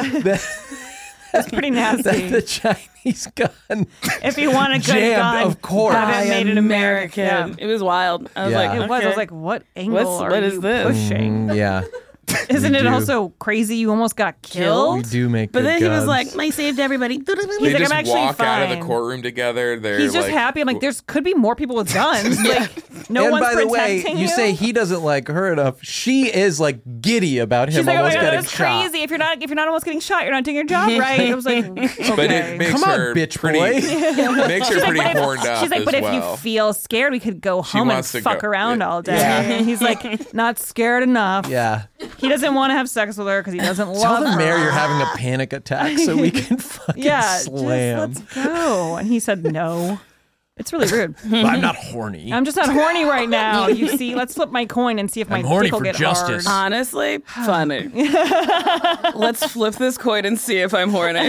That's pretty nasty. The Chinese gun. If you want a good jammed, gun, of course. have it made in America. Yeah. It was wild. I was like, it was. I was like, what angle what is this? pushing? Yeah. Isn't it also crazy? You almost got killed. We do make But good then he was guns. like, I saved everybody. They like, just I'm actually walk out of the fine. courtroom together. They're He's just like, happy. I'm like, there's could be more people with guns. Like, no and one's by the way, protecting you say he doesn't like her enough. She is like giddy about him She's like, oh my almost God, getting that's shot. crazy. If you're not almost getting shot, you're not doing your job right. I was like, okay. But it makes Come on, her bitch pretty. boy. Makes her pretty horned up. She's like, as but if well. you feel scared, we could go home and wants to fuck go- around all day. Yeah. And he's like, not scared enough. Yeah. He doesn't want to have sex with her because he doesn't Tell love the her. mayor you're having a panic attack so we can fucking slam. Just let's go. And he said no. It's really rude. I'm not horny. I'm just not horny right now. You see, let's flip my coin and see if my I'm horny dick will for get justice. hard. Honestly, funny. Let's flip this coin and see if I'm horny.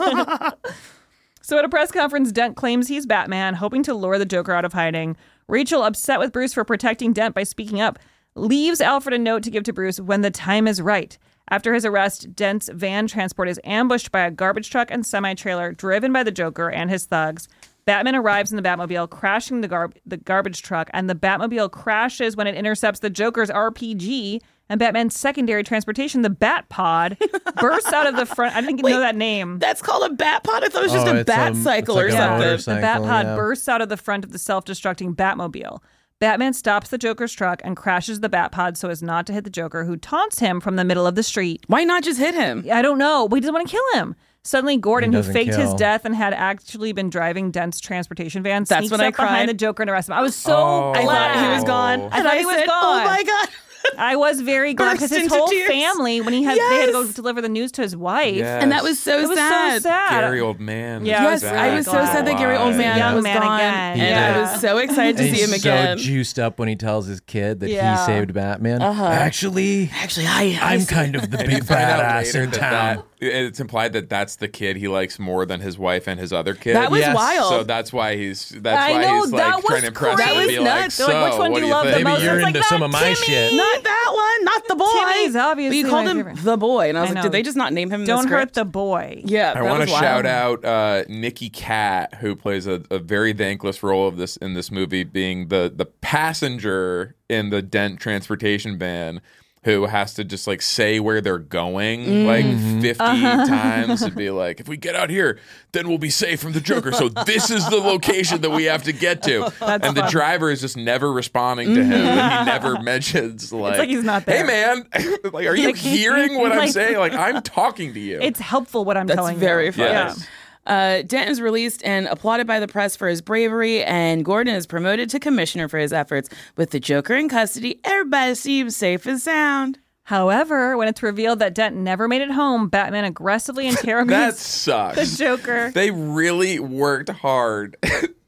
So at a press conference, Dent claims he's Batman, hoping to lure the Joker out of hiding. Rachel, upset with Bruce for protecting Dent by speaking up, leaves Alfred a note to give to Bruce when the time is right. After his arrest, Dent's van transport is ambushed by a garbage truck and semi-trailer driven by the Joker and his thugs. Batman arrives in the Batmobile, crashing the garbage truck, and the Batmobile crashes when it intercepts the Joker's RPG, and Batman's secondary transportation, the Bat Pod, bursts out of the front. I didn't know that name. That's called a Bat Pod? I thought it was just a Bat Cycle or something. The Bat Pod bursts out of the front of the self-destructing Batmobile. Batman stops the Joker's truck and crashes the Bat Pod so as not to hit the Joker, who taunts him from the middle of the street. Why not just hit him? I don't know. But he doesn't want to kill him. Suddenly, Gordon, who faked his kill. death and had actually been driving Dent's transportation van, That's sneaks when I up behind cried. the Joker and arrests him. I was so glad. I thought he was gone. I thought he was said, gone. Oh my God. I was very glad because Burst his into whole tears. family, when they had to go deliver the news to his wife, And that was so it was sad. so sad. Gary Oldman. Yeah, Yes, I was so sad that Gary Oldman Young was man gone, again. and I was so excited to And see him he's again. so juiced up when he tells his kid that Yeah. he saved Batman. Actually, I'm I'm kind of the big You find out badass later in that town. it's implied that that's the kid he likes more than his wife and his other kid. That was Yes. wild. So that's why he's I like know, that was trying to impress him crazy. and be That was like, nuts. so They're like, which one what do do you love the think? Maybe most? you're It's like, into some "Not of my Timmy." shit. Not that one, not the boy. Timmy's obviously But you called my him favorite. the boy, and I was I like, know. did they just not name him in Don't the hurt script? the boy. Yeah, I that want was to wild. shout out Nikki Cat, who plays a very thankless role of this in this movie, being the passenger in the Dent transportation van, who has to just like say where they're going like 50 times and be like, if we get out here, then we'll be safe from the Joker. So this is the location that we have to get to. And the driver is just never responding to him. And he never mentions like he's not there. Hey man, like, are you Like, hearing what I'm like- saying? Like, I'm talking to you. It's helpful what I'm That's telling you. very funny. Yes. Dent is released and applauded by the press for his bravery, and Gordon is promoted to commissioner for his efforts. With the Joker in custody, everybody seems safe and sound. However, when it's revealed that Dent never made it home, Batman aggressively That interrogates sucks. the Joker. They really worked hard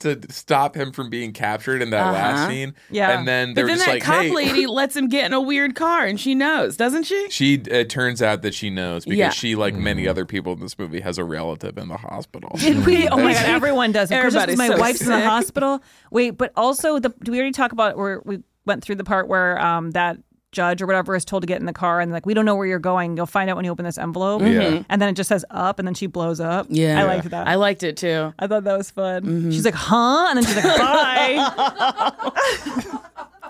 to stop him from being captured in that last scene. Yeah. And then But they're then just that like, cop hey. lady lets him get in a weird car, and she knows, doesn't she? It turns out that she knows because she, like many other people in this movie, has a relative in the hospital. Did we? Oh my God, everyone does. Of course, just 'cause my Everybody's so wife's in the sick. hospital. Wait, but also, do we already talk about where we went through the part where that judge or whatever is told to get in the car and like, we don't know where you're going. You'll find out when you open this envelope. Yeah. And then it just says up and then she blows up. Yeah. I liked that. I liked it too. I thought that was fun. She's like, huh? And then she's like, bye.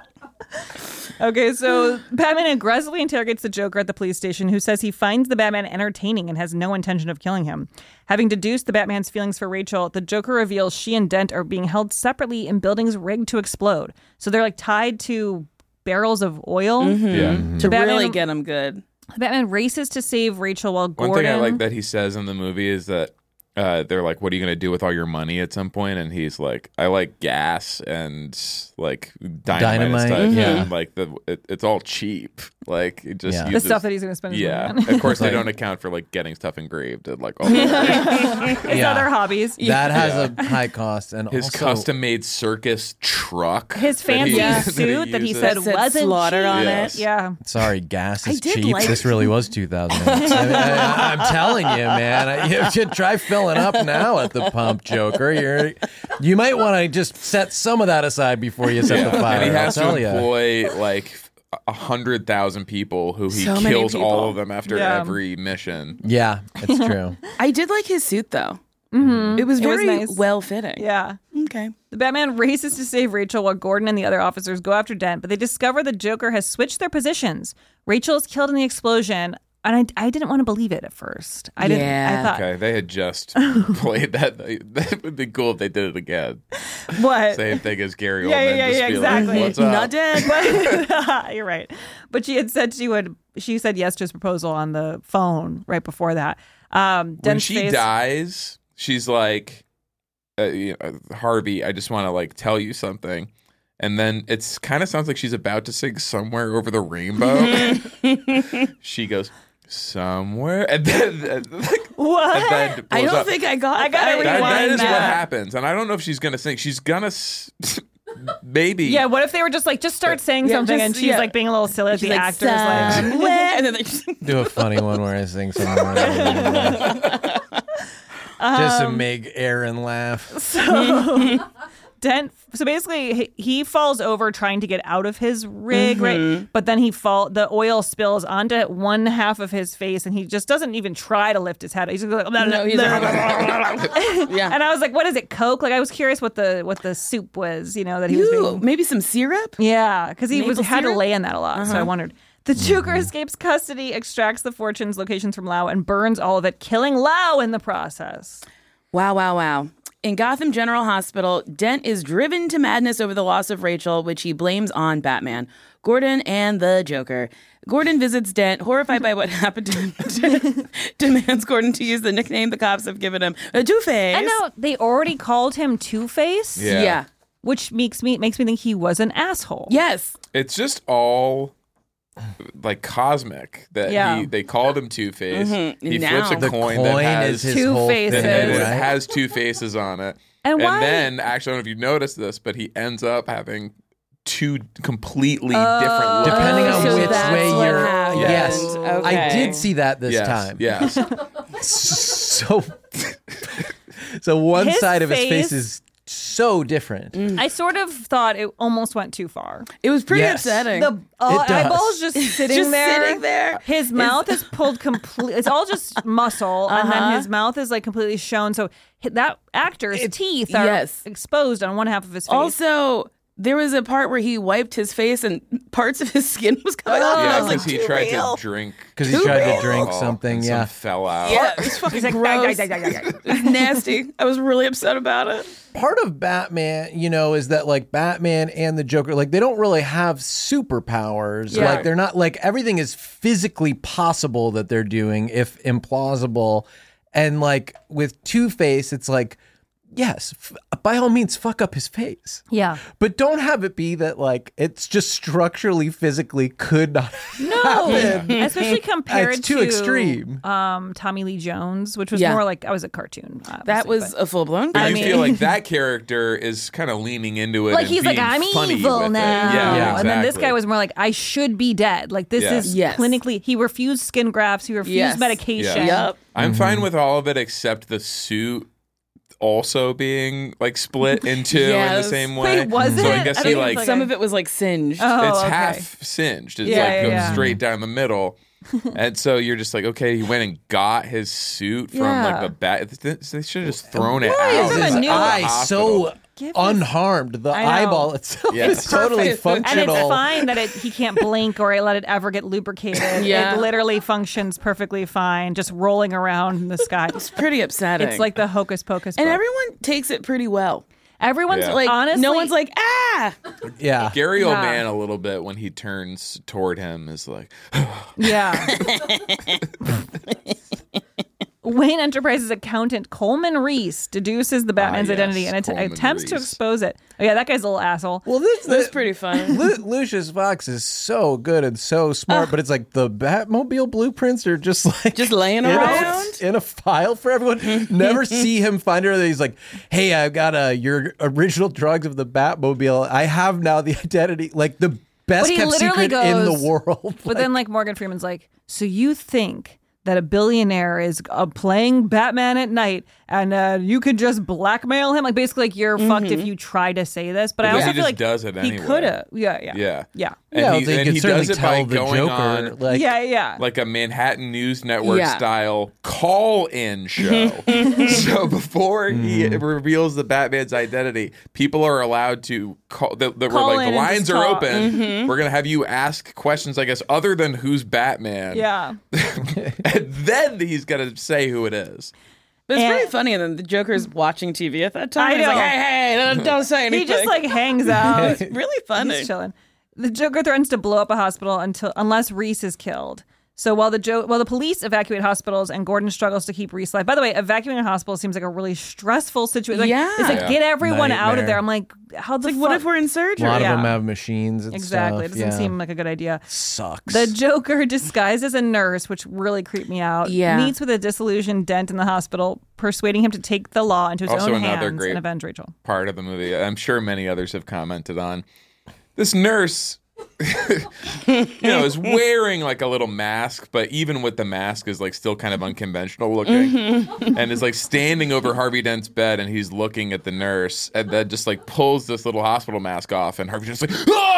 Okay, so Batman aggressively interrogates the Joker at the police station, who says he finds the Batman entertaining and has no intention of killing him. Having deduced the Batman's feelings for Rachel, the Joker reveals she and Dent are being held separately in buildings rigged to explode. So they're like tied to barrels of oil. To really get him good. The Batman races to save Rachel while Gordon... One thing I like that he says in the movie is that they're like, what are you going to do with all your money at some point? And he's like, I like gas and like dynamite and stuff. Yeah. And, like it's all cheap. Like it just the uses, stuff that he's going to spend his money on. Of course, they don't account for like getting stuff engraved and like all that. His other hobbies. That has a high cost. And his also, custom-made circus truck. His fancy suit that he said wasn't slaughter cheap. on Yes. it. Yeah. sorry, gas I is did cheap. like- This really was 2008. I'm telling you, man. You should try filling up now at the pump, Joker. You might want to just set some of that aside before you set the fire. And he has I'll to tell ya. employ like 100,000 people who he So many kills all people. of them after every mission. Yeah, it's true. I did like his suit though. It was very nice. well fitting. Yeah. Okay. The Batman races to save Rachel while Gordon and the other officers go after Dent, but they discover the Joker has switched their positions. Rachel is killed in the explosion, and I didn't want to believe it at first. I didn't. I thought, Okay, they had just played that. That would be cool if they did it again. what? Same thing as Gary Oldman. Yeah, just be exactly. Like, what's up? Not dead. But you're right. But she had said she said yes to his proposal on the phone right before that. When Dent's she face- dies, she's like, Harvey, I just want to like tell you something. And then it's kind of sounds like she's about to sing Somewhere Over the Rainbow. She goes, somewhere. And then, What? And then I blows don't up. think I got. I gotta that. That is Rewind what that. happens. And I don't know if she's going to sing. She's going to maybe. Yeah, what if they were just like, just start saying Yeah, something just- and she's yeah. like being a little silly, She's the like, actor's like, somewhere, and then they just Do a funny one where I sing somewhere. Just to make Aaron laugh. so Dent. So basically, he falls over trying to get out of his rig, right? But then the oil spills onto one half of his face, and he just doesn't even try to lift his head. He's just like, No, he's like, yeah. And I was like, what is it, Coke? Like I was curious what the soup was, that he was Ooh, being. maybe some syrup. Yeah, because he Maple had to syrup? lay in that a lot. So I wondered. The Joker escapes custody, extracts the fortune's locations from Lau, and burns all of it, killing Lau in the process. Wow. In Gotham General Hospital, Dent is driven to madness over the loss of Rachel, which he blames on Batman, Gordon, and the Joker. Gordon visits Dent, horrified by what happened to him, demands Gordon to use the nickname the cops have given him, Two-Face. I know they already called him Two-Face. Yeah. Which makes me think he was an asshole. Yes. It's just all like cosmic that they called him Two-Face. He Now- flips a The coin that has is his Two whole faces. thing, and it right? has two faces on it. And why- then, actually, I don't know if you noticed this, but he ends up having two completely different looks. Depending on So which that's way what you're. happened. Yes, Okay. I did see that this Yes, time. Yes. So one His side of his face face- is so different. I sort of thought it almost went too far. It was pretty Yes. upsetting. The It does. eyeballs just sitting Just there. sitting there. His mouth is pulled completely. It's all just muscle, and then his mouth is like completely shown. So that actor's teeth are yes. exposed on one half of his face. Also, there was a part where he wiped his face and parts of his skin was coming off. and I Yeah, was like, because he too tried real. to drink. Because he tried to drink something. and Yeah. some fell out. Yeah, it was fucking gross. It was nasty. I was really upset about it. Part of Batman, is that like Batman and the Joker, like they don't really have superpowers. Yeah. Like they're not like everything is physically possible that they're doing, if implausible. And like with Two-Face, it's like yes, by all means, fuck up his face. Yeah. But don't have it be that, like, it's just structurally, physically could not happen. Especially compared It's too to extreme. Tommy Lee Jones, which was Yeah. more like, I was a cartoon. That was a full-blown But cartoon. you feel like that character is kind of leaning into it. Like and he's like, being I'm funny evil with now. It. Yeah, And then this exactly. guy was more like, I should be dead. Like this Yeah. is Yes. clinically, he refused skin grafts, he refused Yes. medication. Yep. I'm fine with all of it except the suit also being like split in two in the Yes. same way. Wait, was So I it? guess I he think like it's like Some of it was like singed. Oh, it's okay. half singed. It's Yeah, like yeah, goes yeah. straight down the middle. And so you're just like, okay, he went and got his suit from like Yeah. the back. They should have just thrown it Why out. is it of a the new- Eye hospital. so unharmed. The I know. eyeball itself Yeah. is totally And functional. it's fine that he can't blink or let it ever get lubricated. Yeah. It literally functions perfectly fine, just rolling around in the sky. It's pretty upsetting. It's like the hocus pocus. and book. everyone takes it pretty well. Everyone's Yeah. Like honestly, no one's like, ah. Yeah. Gary Yeah. Oldman a little bit when he turns toward him is like, yeah. Wayne Enterprises accountant Coleman Reese deduces the Batman's yes, identity and Coleman attempts to Reese. expose it. Oh, yeah, that guy's a little asshole. Well, That's pretty fun. Lucius Fox is so good and so smart, but it's like the Batmobile blueprints are just like Just laying around. in a file for everyone. Never see him find her. He's like, "Hey, I've got your original drugs of the Batmobile. I have now the identity, like the best But he kept literally secret in the goes- world." But then, like, Morgan Freeman's like, so you think that a billionaire is playing Batman at night and you could just blackmail him? Like, basically, like, you're fucked if you try to say this. But I Because also he feel just like does it he anyway. could have. Yeah. yeah. Yeah, And they and could he certainly does it by tell the going Joker, on like, Yeah. like a Manhattan News Network Yeah. style call-in show. So before he reveals the Batman's identity, people are allowed to call. We're Call like, in the and lines just are talk. open. We're gonna have you ask questions, I guess, other than who's Batman. Yeah. And then he's gonna say who it is. But it's And- pretty funny. And then the Joker's watching TV at that time. I He's like, know. hey, don't say anything. He just, like, hangs out. It's really funny. He's chilling. The Joker threatens to blow up a hospital unless Reese is killed. So while the police evacuate hospitals and Gordon struggles to keep Reese alive. By the way, evacuating a hospital seems like a really stressful situation. Like, Yeah. it's like, get everyone out of Nightmare. there. I'm like, how the Like, fuck? what if we're in a surgery? lot of Yeah. them have machines and Exactly. It stuff. doesn't Yeah. seem like a good idea. Sucks. The Joker, disguised as a nurse, which really creeped me out, Yeah. meets with a disillusioned Dent in the hospital, persuading him to take the law into his Also own another hands great and avenge Rachel. Part of the movie, I'm sure many others have commented on. This nurse, is wearing like a little mask, but even with the mask is like still kind of unconventional looking, and is like standing over Harvey Dent's bed, and he's looking at the nurse, and then just like pulls this little hospital mask off, and Harvey's just like,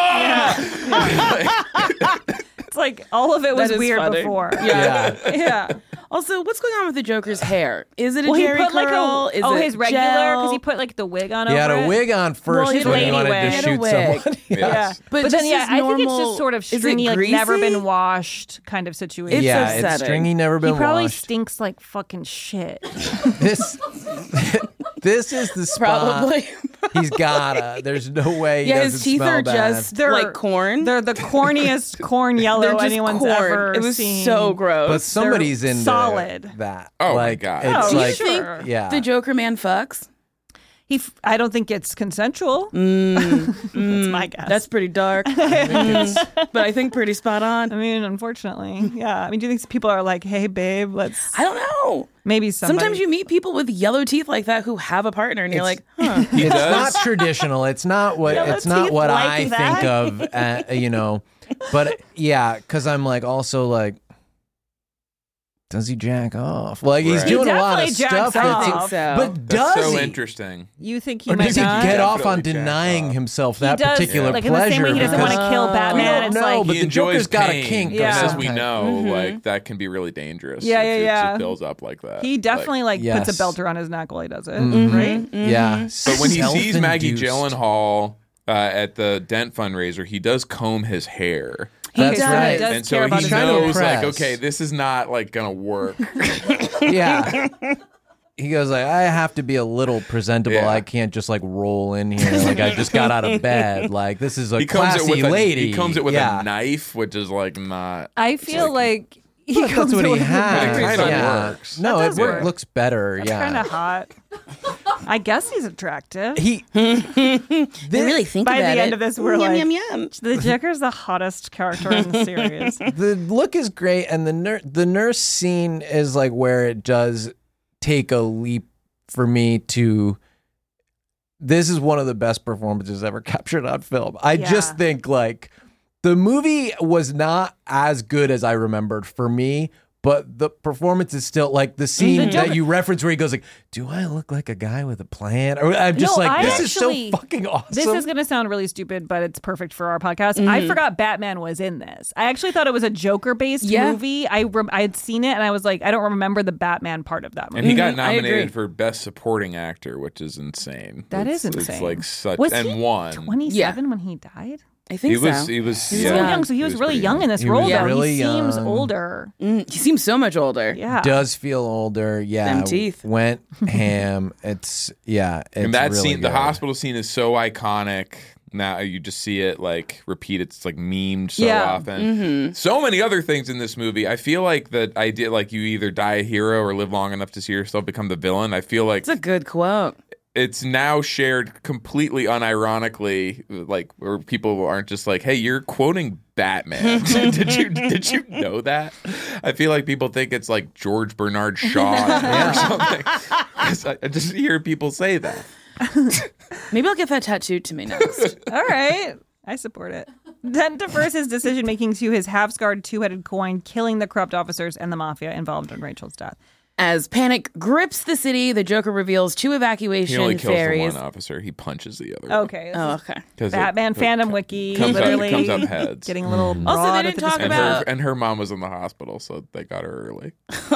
ah! It's like all of it was That is weird funny. before. Yeah. Yeah. Also, what's going on with the Joker's hair? Is it a Well, he Jerry put like curl? a Is it his regular gel? because he put like the wig on. He had over a it. wig on first Well, his when he lady wanted wig. to He had a shoot wig. someone. Yes. But But then, just yeah, his I think it's normal- just sort of is it stringy, like never greasy? been washed kind of situation. It's yeah, it's upsetting. stringy, never been He probably washed. stinks like fucking shit. This is the spot. Probably. He's gotta. There's no way. He Yeah, his doesn't teeth smell are bad. just like corn. They're the corniest corn They're yellow just anyone's corn. ever It was seen. so gross. But somebody's into solid. that. Oh, my like, God. It's Oh, Do you like, sure. think yeah. the Joker man fucks? I don't think it's consensual. That's my guess. That's pretty dark. But I think pretty spot on. I mean, unfortunately, yeah. I mean, do you think people are like, "Hey, babe, let's"? I don't know. Maybe somebody. Sometimes you meet people with yellow teeth like that who have a partner, and you're like, huh. It's not traditional. It's not what. Yellow It's not teeth what like I that? think of. But yeah, because I'm like also like, does he jack off? Like he's Right. doing He a lot of definitely stuff. jacks That's off. I think so. But That's does so he? interesting. You think he Or might does he not? get off on Definitely jack denying off. himself He that does, particular like pleasure? in the same way he doesn't want to because- kill Batman. We It's don't know, like but He the enjoys Joker's got a pain, kink. Yeah. of as some we kind. know, like that can be really dangerous. Yeah, if yeah. It builds up like that. He definitely like Yes. puts a belter on his neck while he does it, Mhm. right? Yeah, But when he sees Maggie Self-induced. Gyllenhaal at the Dent fundraiser, he does comb his hair. That's does. right. He does And care so about he his trying to knows, like, impress. okay, this is not like gonna work. Yeah. He goes like, I have to be a little presentable. Yeah. I can't just like roll in here like I just got out of bed. Like this is a He combs it classy with lady. He combs it with yeah. a knife, which is like not. I feel like he But comes that's what to he it has. But it kinda yeah. works. No, That it does work. looks better. That's yeah. kind of hot. I guess he's attractive. They really think by about the end it. of this, we're Yum, like, yum, yum. the Joker's the hottest character in the series. The look is great, and the nurse scene is like where it does take a leap for me to. This is one of the best performances ever captured on film. I just think like the movie was not as good as I remembered for me. But the performance is still like the scene that you reference where he goes like, "Do I look like a guy with a plan?" Or I'm just this is so fucking awesome. This is going to sound really stupid, but it's perfect for our podcast. I forgot Batman was in this. I actually thought it was a Joker-based movie. I had seen it, and I was like, I don't remember the Batman part of that movie. And he got nominated for Best Supporting Actor, which is insane. That is insane. It's like such was and he won. 27 when he died? I think He was so young. So he was really young in this role, though. Really he seems young. older. He seems so much older. Yeah. Does feel older. Yeah. Them teeth. Went ham. It's and that really scene, the good. hospital scene, is so iconic. Now you just see it like repeated. It's like memed so often. So many other things in this movie. I feel like that idea, like you either die a hero or live long enough to see yourself become the villain. I feel like It's a good quote. It's now shared completely unironically, like where people aren't just like, "Hey, you're quoting Batman." did you know that? I feel like people think it's like George Bernard Shaw or something. I just hear people say that. Maybe I'll get that tattooed to me next. All right. I support it. Dent defers his decision making to his half-scarred two-headed coin, killing the corrupt officers and the mafia involved in Rachel's death. As panic grips the city, the Joker reveals 2 evacuation He only kills ferries. the one officer. He punches the other. Okay. Oh, okay. Batman fandom wiki comes literally up heads. getting a little Also, they broad didn't with the talk description. about- And her mom was in the hospital, so they got her early.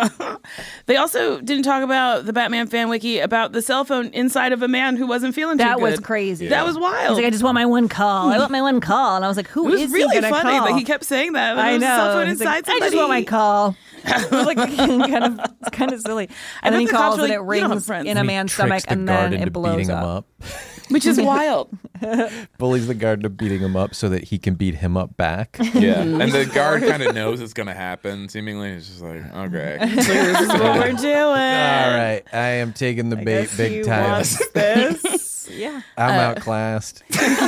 They also didn't talk about the Batman fan wiki about the cell phone inside of a man who wasn't feeling too That good. was crazy. That was wild. He's like, I just want my one call. I want my one call. And I was like, who It was is really he gonna funny call? that he kept saying that. I There was a cell know. phone He's inside like, somebody. I just want my call. It was like kind of silly. And then he bet the cops calls were and it like, "You don't have rings friends." in a He man's tricks stomach the and guard then into it blows beating him up. Which is wild. Bullies the guard into beating him up so that he can beat him up back. Yeah, and the guard kind of knows it's going to happen. Seemingly, he's just like, okay. This is what we're doing. All right, I am taking the bait guess big he time. wants this. Yeah. I'm outclassed.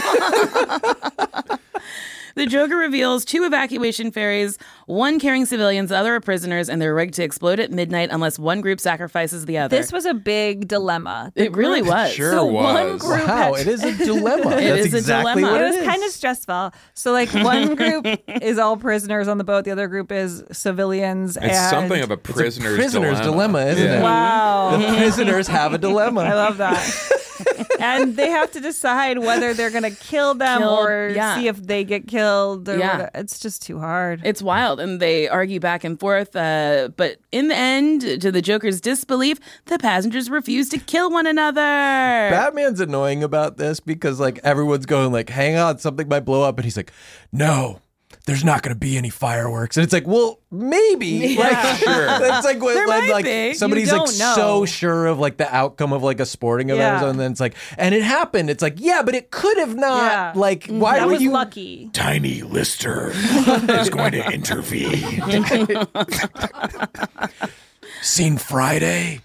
The Joker reveals 2 evacuation ferries, one carrying civilians, the other are prisoners, and they're rigged to explode at midnight unless one group sacrifices the other. This was a big dilemma. It really was. Sure So was. one group Wow, it is a dilemma. It That's is a exactly dilemma. what It it was is. kind of stressful. So, like, one group is all prisoners on the boat. The other group is civilians. It's and something of a prisoner's dilemma, isn't Yeah. it? Wow. The prisoners have a dilemma. I love that. And they have to decide whether they're going to kill them or see if they get killed. Or whatever. It's just too hard. It's wild, and they argue back and forth. But in the end, to the Joker's disbelief, the passengers refuse to kill one another. Batman's annoying about this because like everyone's going like, hang on, something might blow up, and he's like, no, there's not going to be any fireworks, and it's like, well, maybe. Yeah. Like, Sure. It's like when There might like be. somebody's You like don't know. so sure of like the outcome of like a sporting event, or Yeah. something, and then it's like, and it happened. It's like, yeah, but it could have not. Yeah. Like, why that were was you lucky. Tiny Lister is going to intervene. seen Friday?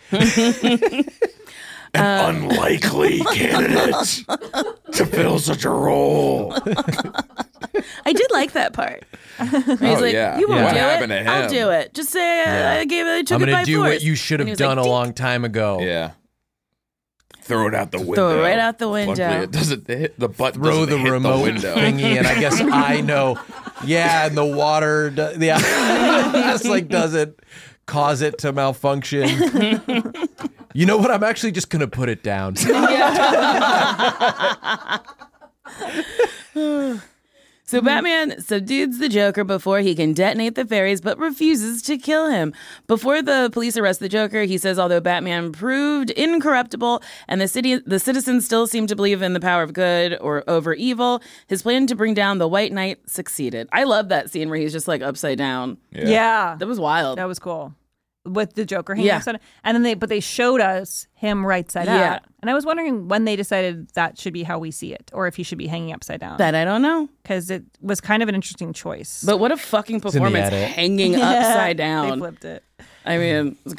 An unlikely candidate to fill such a role. I did like that part. He's like, yeah. you won't What do happened it. to him? I'll do it. Just say I took I'm it gonna by do force. what you should And he have was like, done a "Dink." long time ago. Yeah. Throw it out the window. Throw it right out the window. Luckily, it doesn't hit the butt. Throw the doesn't hit remote the window. thingy, and I guess I know. Yeah, and the water, just like doesn't cause it to malfunction. You know what? I'm actually just gonna put it down. So Batman subdues the Joker before he can detonate the ferries, but refuses to kill him. Before the police arrest the Joker, he says although Batman proved incorruptible and the citizens still seem to believe in the power of good or over evil, his plan to bring down the White Knight succeeded. I love that scene where he's just like upside down. Yeah. That was wild. That was cool. With the Joker hanging Yeah. upside down. And then they showed us him right side Yeah. out. And I was wondering when they decided that should be how we see it, or if he should be hanging upside down. That I don't know. Because it was kind of an interesting choice. But what a fucking in the performance edit. hanging upside They down. flipped it. I mean, it's great.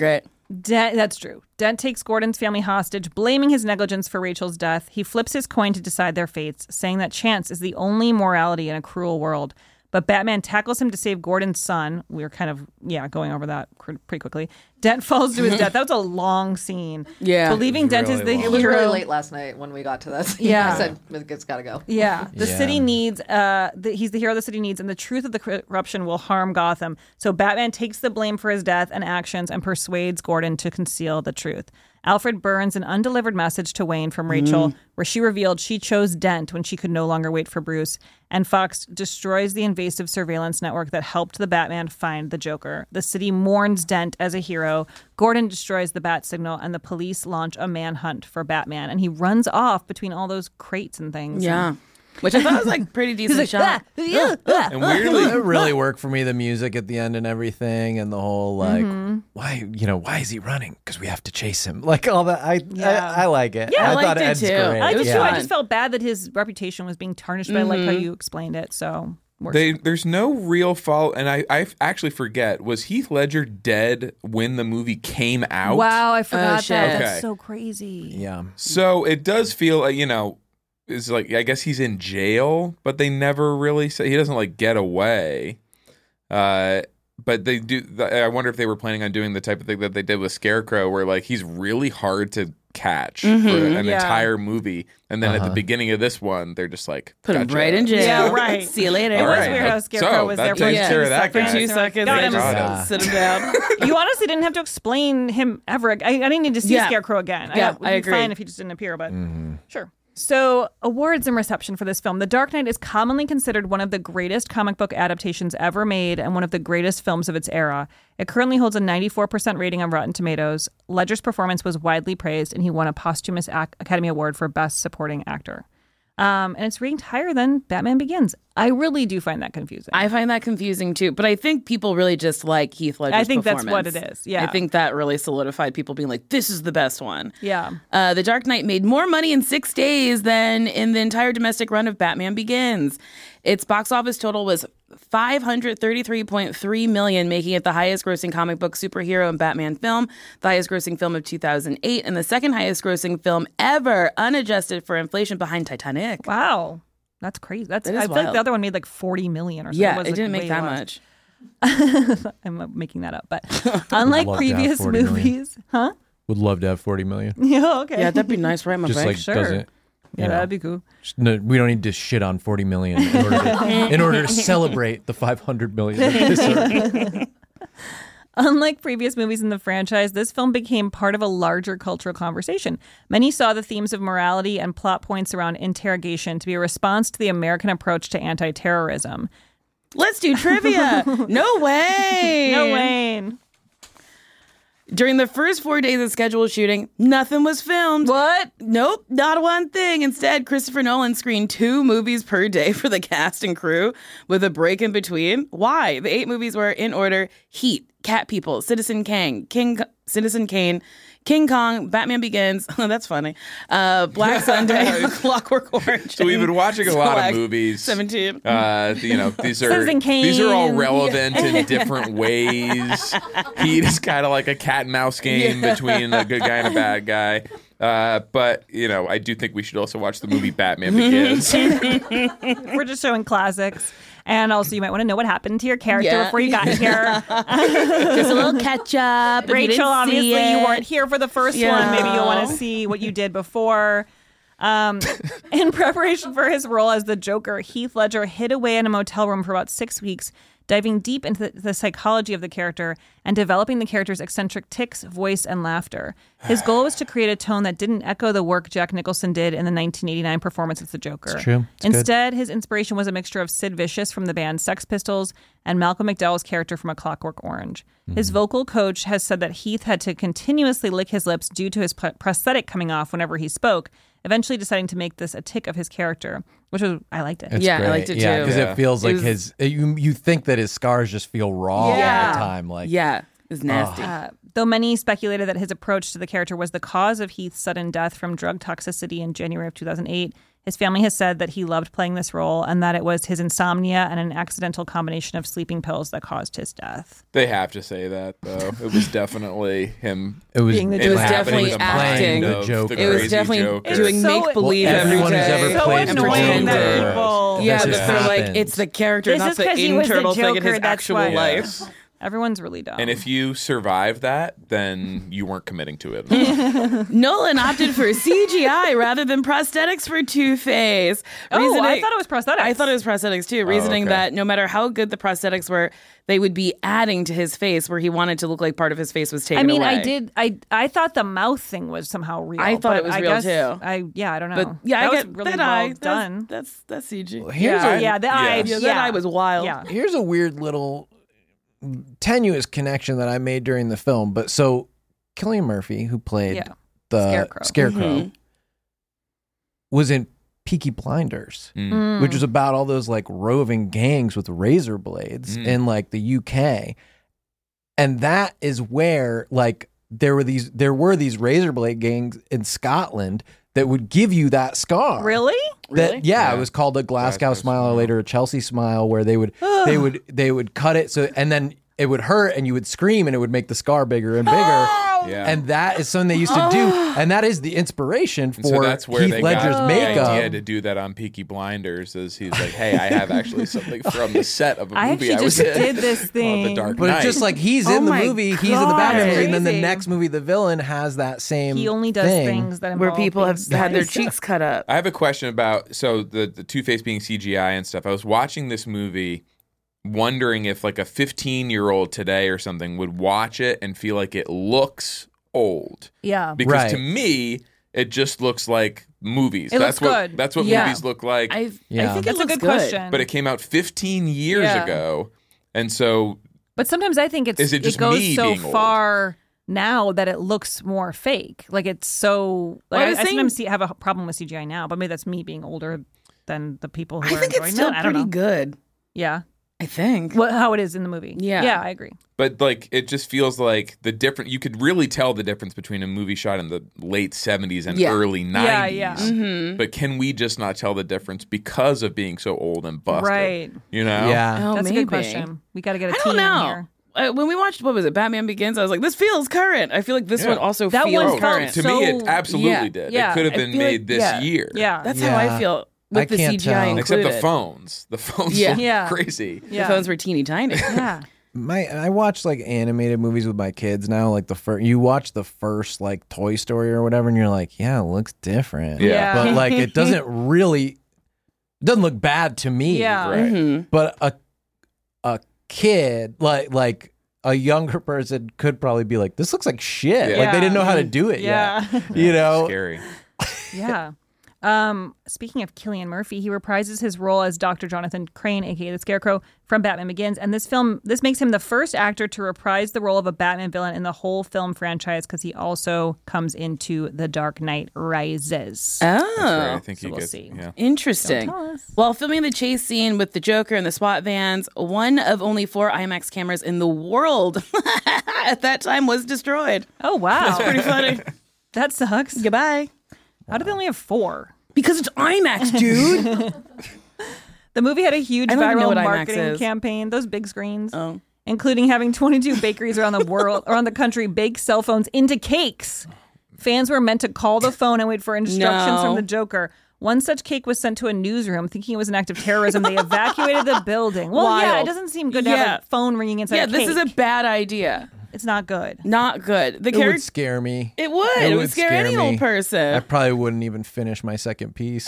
That's true. Dent takes Gordon's family hostage, blaming his negligence for Rachel's death. He flips his coin to decide their fates, saying that chance is the only morality in a cruel world. But Batman tackles him to save Gordon's son. We were kind of, going over that pretty quickly. Dent falls to his death. That was a long scene. Yeah. Believing Dent is the hero. It was really late last night when we got to that scene. Yeah. I said, it's got to go. Yeah. The city needs, he's the hero the city needs, and the truth of the corruption will harm Gotham. So Batman takes the blame for his death and actions and persuades Gordon to conceal the truth. Alfred burns an undelivered message to Wayne from Rachel, where she revealed she chose Dent when she could no longer wait for Bruce. And Fox destroys the invasive surveillance network that helped the Batman find the Joker. The city mourns Dent as a hero. Gordon destroys the bat signal, and the police launch a manhunt for Batman. And he runs off between all those crates and things. Yeah. Which I thought was like pretty decent shot. And weirdly, it really worked for me. The music at the end and everything, and the whole why is he running? Because we have to chase him. Like all that. I like it. Yeah, I liked thought it Ed's too. great. I liked it too. Yeah. I just felt bad that his reputation was being tarnished, but I like how you explained it. So there's no real follow, and I actually forget, was Heath Ledger dead when the movie came out? Wow, I forgot that. Okay. That's so crazy. Yeah. So it does feel like, it's like, I guess he's in jail, but they never really say, he doesn't like get away. But they do. I wonder if they were planning on doing the type of thing that they did with Scarecrow, where like he's really hard to catch for an entire movie, and then at the beginning of this one, they're just like, put him right in jail. Yeah, right. See you later. It was weird how Scarecrow was there for 2 seconds. For 2 seconds. Got him. Just sit him down. You honestly didn't have to explain him ever. I didn't need to see Scarecrow again. Yeah, it would I be agree. fine if he just didn't appear, but sure. So, awards and reception for this film. The Dark Knight is commonly considered one of the greatest comic book adaptations ever made and one of the greatest films of its era. It currently holds a 94% rating on Rotten Tomatoes. Ledger's performance was widely praised, and he won a posthumous Academy Award for Best Supporting Actor. And it's ranked higher than Batman Begins. I really do find that confusing. I find that confusing too, but I think people really just like Heath Ledger's I think performance. that's what it is. Yeah. I think that really solidified people being like, this is the best one. Yeah. The Dark Knight made more money in 6 days than in the entire domestic run of Batman Begins. Its box office total was $533.3 million, making it the highest grossing comic book superhero and Batman film, the highest grossing film of 2008, and the second highest grossing film ever, unadjusted for inflation, behind Titanic. Wow. That's crazy. I feel like the other one made like $40 million or something. Yeah, it didn't make that much. I'm making that up, but unlike previous movies, Would love to have 40 million. Yeah, okay. Yeah, that'd be nice, right? My Just bank. like Sure. doesn't. Yeah, that'd be cool. We don't need to shit on 40 million in order to celebrate the 500 million that this earned. Unlike previous movies in the franchise, this film became part of a larger cultural conversation. Many saw the themes of morality and plot points around interrogation to be a response to the American approach to anti-terrorism. Let's do trivia. No way. No Wayne. During the first 4 days of scheduled shooting, nothing was filmed. What? Nope, not one thing. Instead, Christopher Nolan screened 2 movies per day for the cast and crew with a break in between. Why? The 8 movies were in order: Heat, Cat People, Citizen Kane, King Kong, Batman Begins. Oh, that's funny. Black Sunday, Clockwork Orange. So we've been watching a lot of movies. 17. These are all relevant in different ways. Heat is kind of like a cat and mouse game between a good guy and a bad guy. But I do think we should also watch the movie Batman Begins. We're just showing classics. And also, you might want to know what happened to your character before you got here. Just a little catch up. Rachel, obviously, you weren't here for the first one. Maybe you'll want to see what you did before. In preparation for his role as the Joker, Heath Ledger hid away in a motel room for about 6 weeks, diving deep into the psychology of the character and developing the character's eccentric tics, voice, and laughter. His goal was to create a tone that didn't echo the work Jack Nicholson did in the 1989 performance as the Joker. It's true. Instead, his inspiration was a mixture of Sid Vicious from the band Sex Pistols and Malcolm McDowell's character from A Clockwork Orange. His vocal coach has said that Heath had to continuously lick his lips due to his prosthetic coming off whenever he spoke, eventually deciding to make this a tic of his character, which was, I liked it. It's I great. liked it too. Yeah, because it feels like you think that his scars just feel raw all the time. Like, it's nasty. Though many speculated that his approach to the character was the cause of Heath's sudden death from drug toxicity in January of 2008, His family has said that he loved playing this role and that it was his insomnia and an accidental combination of sleeping pills that caused his death. They have to say that, though. It was definitely him. It was definitely acting. The Joker. It was definitely Joker. doing make-believe every everyone who's day. ever played so annoying that Joker. people... Yeah, This but just they're like, happens. it's the character, This not is the 'cause he was the internal thing in Joker, his that's actual why. life. Everyone's really dumb. And if you survive that, then you weren't committing to it. Nolan opted for CGI rather than prosthetics for Two-Face. Oh, I thought it was prosthetics. I thought it was prosthetics too, reasoning that no matter how good the prosthetics were, they would be adding to his face where he wanted to look like part of his face was taken away. I thought the mouth thing was somehow real. I thought it was real too. I don't know. But yeah, that I get was really that well eye. done. That's CG. Well, here's the eye. Yeah, That eye was wild. Yeah. Here's a weird little tenuous connection that I made during the film. But so Cillian Murphy, who played the Scarecrow, was in Peaky Blinders, which was about all those like roving gangs with razor blades in like the UK. And that is where like there were these razor blade gangs in Scotland that would give you that scar. Really? It was called a Glasgow smile, or later a Chelsea smile, where they would cut it and then it would hurt and you would scream and it would make the scar bigger and bigger. Yeah. And that is something they used to do, and that is the inspiration for So that's where Heath they Ledger's got makeup. the idea to do that on Peaky Blinders. Is he's like, hey, I have actually something from the set of a movie I was in. did this thing. The Dark But Knight. it's just like he's in the movie, he's in the God. Batman movie, and then the Crazy. next movie, the villain has that same. He only does thing. things that Where involve people have being had their nice. cheeks cut up. I have a question about the Two-Face being CGI and stuff. I was watching this movie wondering if like a 15-year-old today or something would watch it and feel like it looks old. Yeah. Because to me, it just looks like movies. It that's looks what good. That's what Yeah. movies look like. I think it That's a looks good question. But it came out 15 years Yeah. ago. And so But sometimes I think Is it just it goes me so being old? far now that it looks more fake. Like it's so. Like, Well, I was I saying- sometimes have a problem with CGI now, but maybe that's me being older than the people who I are think enjoying it's still it. I don't pretty know. good. Yeah. I think. Well, how it is in the movie. Yeah. I agree. But like it just feels like you could really tell the difference between a movie shot in the late 70s and early 90s. Yeah. Mm-hmm. But can we just not tell the difference because of being so old and busted? Right. You know? Yeah. Oh, That's maybe. a good question. We got to get a I team don't know. in here. When we watched, what was it, Batman Begins, I was like, this feels current. I feel like this one also That feels one felt current. To me, it So- absolutely Yeah. did. Yeah. It could have I been feel made like- this yeah. year. Yeah. That's how I feel with I the can't CGI tell. Except included. the phones. The phones Yeah. look Yeah. crazy. The phones were teeny tiny. Yeah. I watch like animated movies with my kids now. Like you watch the first like Toy Story or whatever, and you're like, yeah, it looks different. Yeah. But like it doesn't look bad to me. Yeah. Right. Mm-hmm. But a kid like a younger person could probably be like, this looks like shit. Yeah. Like they didn't know how to do it Yeah. yet. You know? Scary. Yeah. Speaking of Cillian Murphy, he reprises his role as Dr. Jonathan Crane, aka the Scarecrow, from Batman Begins. And this makes him the first actor to reprise the role of a Batman villain in the whole film franchise because he also comes into The Dark Knight Rises. Oh. That's right. I think So you we'll get. see. Yeah. Interesting. Don't tell us. While filming the chase scene with the Joker and the SWAT vans, one of only 4 IMAX cameras in the world at that time was destroyed. Oh, wow. That's pretty funny. That sucks. Goodbye. How do they only have 4? Because it's IMAX, dude. The movie had a huge I don't even know viral what IMAX marketing is. campaign, those big screens, Oh. including having 22 bakeries around the country bake cell phones into cakes. Fans were meant to call the phone and wait for instructions from the Joker. One such cake was sent to a newsroom thinking it was an act of terrorism. They evacuated the building. Well, yeah, it Wild. doesn't seem good to have a phone ringing inside a cake. this is a bad idea. It's not good. Not good. The It would scare me. It would. It would scare any old person. I probably wouldn't even finish my second piece.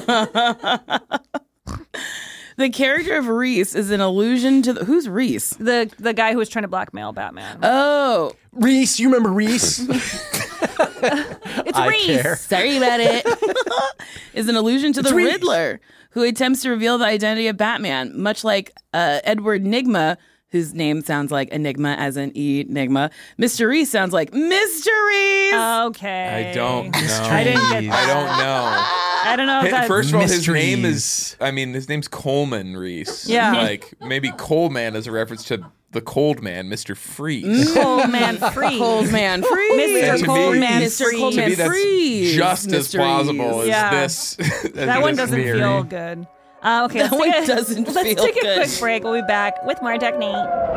The character of Reese is an allusion to who's Reese? The guy who was trying to blackmail Batman. Oh, Reese, you remember Reese? It's I Reese. care. sorry about it. Is an allusion to the Reese. Riddler, who attempts to reveal the identity of Batman, much like Edward Nygma, whose name sounds like Enigma as in Enigma. Mr. Reese sounds like Mr. Reese. Okay. I don't know. I didn't get that. I don't know. I don't know if that... First of all, his Mysteries. name is, his name's Coleman Reese. Yeah. Like, maybe Coleman is a reference to the cold man, Mr. Freeze. Cold Man Freeze. Cold Man Freeze. Mr. Cold Man Freeze. Mr. Cold Man To me, Freeze. that's just as plausible Yeah. as this. as That one this doesn't theory. feel good. Okay, That one doesn't let's feel take a good. quick break. We'll be back with more technique.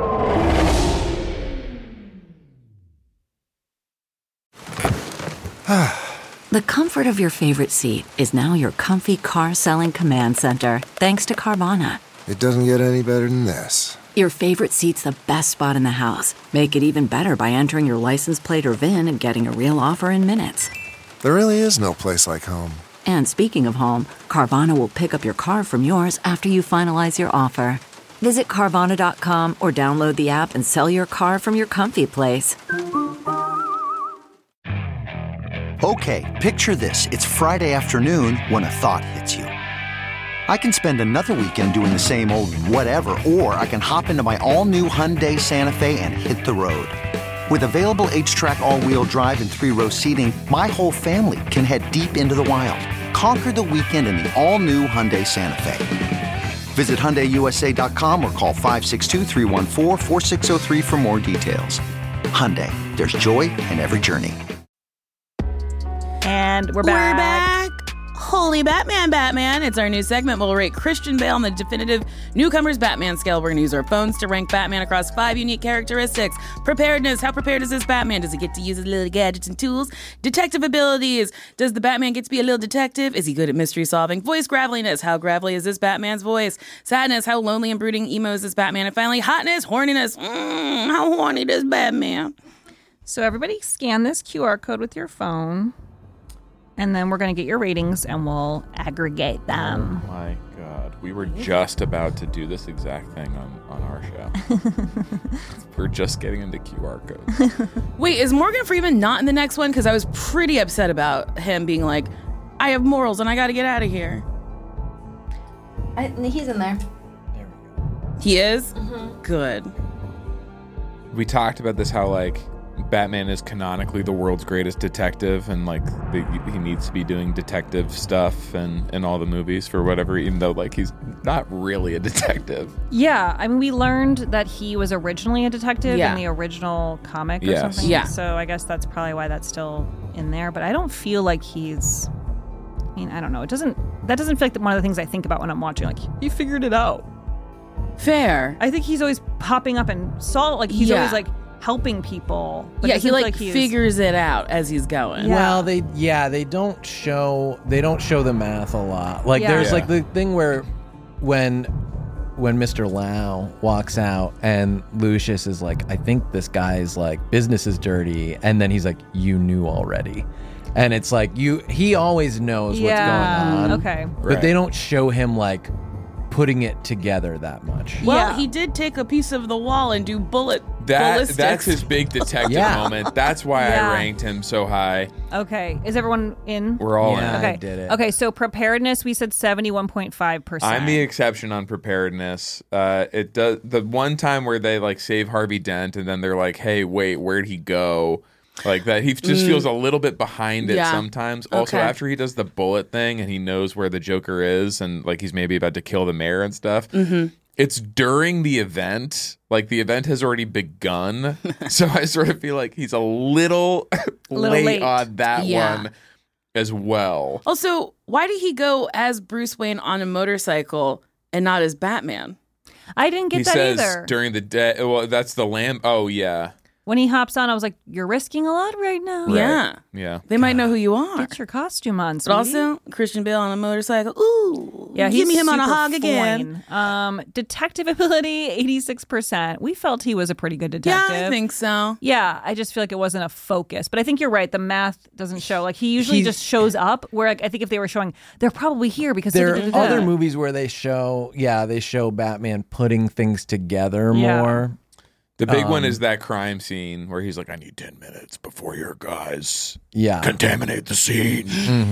The comfort of your favorite seat is now your comfy car selling command center, thanks to Carvana. It doesn't get any better than this. Your favorite seat's the best spot in the house. Make it even better by entering your license plate or VIN and getting a real offer in minutes. There really is no place like home. And speaking of home, Carvana will pick up your car from yours after you finalize your offer. Visit Carvana.com or download the app and sell your car from your comfy place. Okay, picture this. It's Friday afternoon when a thought hits you. I can spend another weekend doing the same old whatever, or I can hop into my all-new Hyundai Santa Fe and hit the road. With available H-Track all-wheel drive and 3-row seating, my whole family can head deep into the wild. Conquer the weekend in the all-new Hyundai Santa Fe. Visit HyundaiUSA.com or call 562-314-4603 for more details. Hyundai, there's joy in every journey. And we're back. We're back. Holy Batman. It's our new segment. We'll rate Christian Bale on the definitive newcomer's Batman scale. We're going to use our phones to rank Batman across 5 unique characteristics. Preparedness. How prepared is this Batman? Does he get to use his little gadgets and tools? Detective abilities. Does the Batman get to be a little detective? Is he good at mystery solving? Voice graveliness. How gravelly is this Batman's voice? Sadness. How lonely and brooding emo is this Batman? And finally, hotness, horniness. How horny is Batman? So everybody scan this QR code with your phone. And then we're going to get your ratings and we'll aggregate them. Oh my God. We were just about to do this exact thing on our show. We're just getting into QR codes. Wait, is Morgan Freeman not in the next one? Because I was pretty upset about him being like, I have morals and I got to get out of here. He's in there. He is? Mm-hmm. Good. We talked about this, how like Batman is canonically the world's greatest detective, and like he needs to be doing detective stuff and in all the movies for whatever, even though like he's not really a detective. Yeah, I mean, we learned that he was originally a detective in the original comic or something. Yeah. So I guess that's probably why that's still in there. But I don't feel like he's. I mean, I don't know. That doesn't feel like one of the things I think about when I'm watching. Like, he figured it out. Fair. I think he's always popping up and he's always like helping people. But Yeah, he like figures it out as he's going. Yeah. Well, they don't show the math a lot. Like there's like the thing where when Mr. Lau walks out and Lucius is like, I think this guy's like business is dirty, and then he's like, you knew already. And it's like he always knows what's going on. Okay. But they don't show him like putting it together that much. Well, he did take a piece of the wall and do ballistics. That's his big detective moment. That's why I ranked him so high. Okay. Is everyone in? We're all in. Okay. I did it. Okay, so preparedness, we said 71.5%. I'm the exception on preparedness. It does the one time where they like save Harvey Dent and then they're like, hey, wait, where'd he go? Like that, he just feels a little bit behind it sometimes. Also, after he does the bullet thing and he knows where the Joker is and like he's maybe about to kill the mayor and stuff, it's during the event. Like the event has already begun. So I sort of feel like he's a little late on that one as well. Also, why did he go as Bruce Wayne on a motorcycle and not as Batman? I didn't get that says either. During the day, well, that's the lamb. Oh, yeah. When he hops on, I was like, you're risking a lot right now. Right. Yeah. They might know who you are. Get your costume on, But sweetie. also, Christian Bale on a motorcycle. Ooh. Yeah, give me he's him on a super hog again. fine. Detective ability, 86%. We felt he was a pretty good detective. Yeah, I think so. Yeah, I just feel like it wasn't a focus. But I think you're right. The math doesn't show. Like, he usually just shows up, where like, I think if they were showing, they're probably here because there are other movies where they show Batman putting things together more. The big one is that crime scene where he's like, I need 10 minutes before your guys contaminate the scene.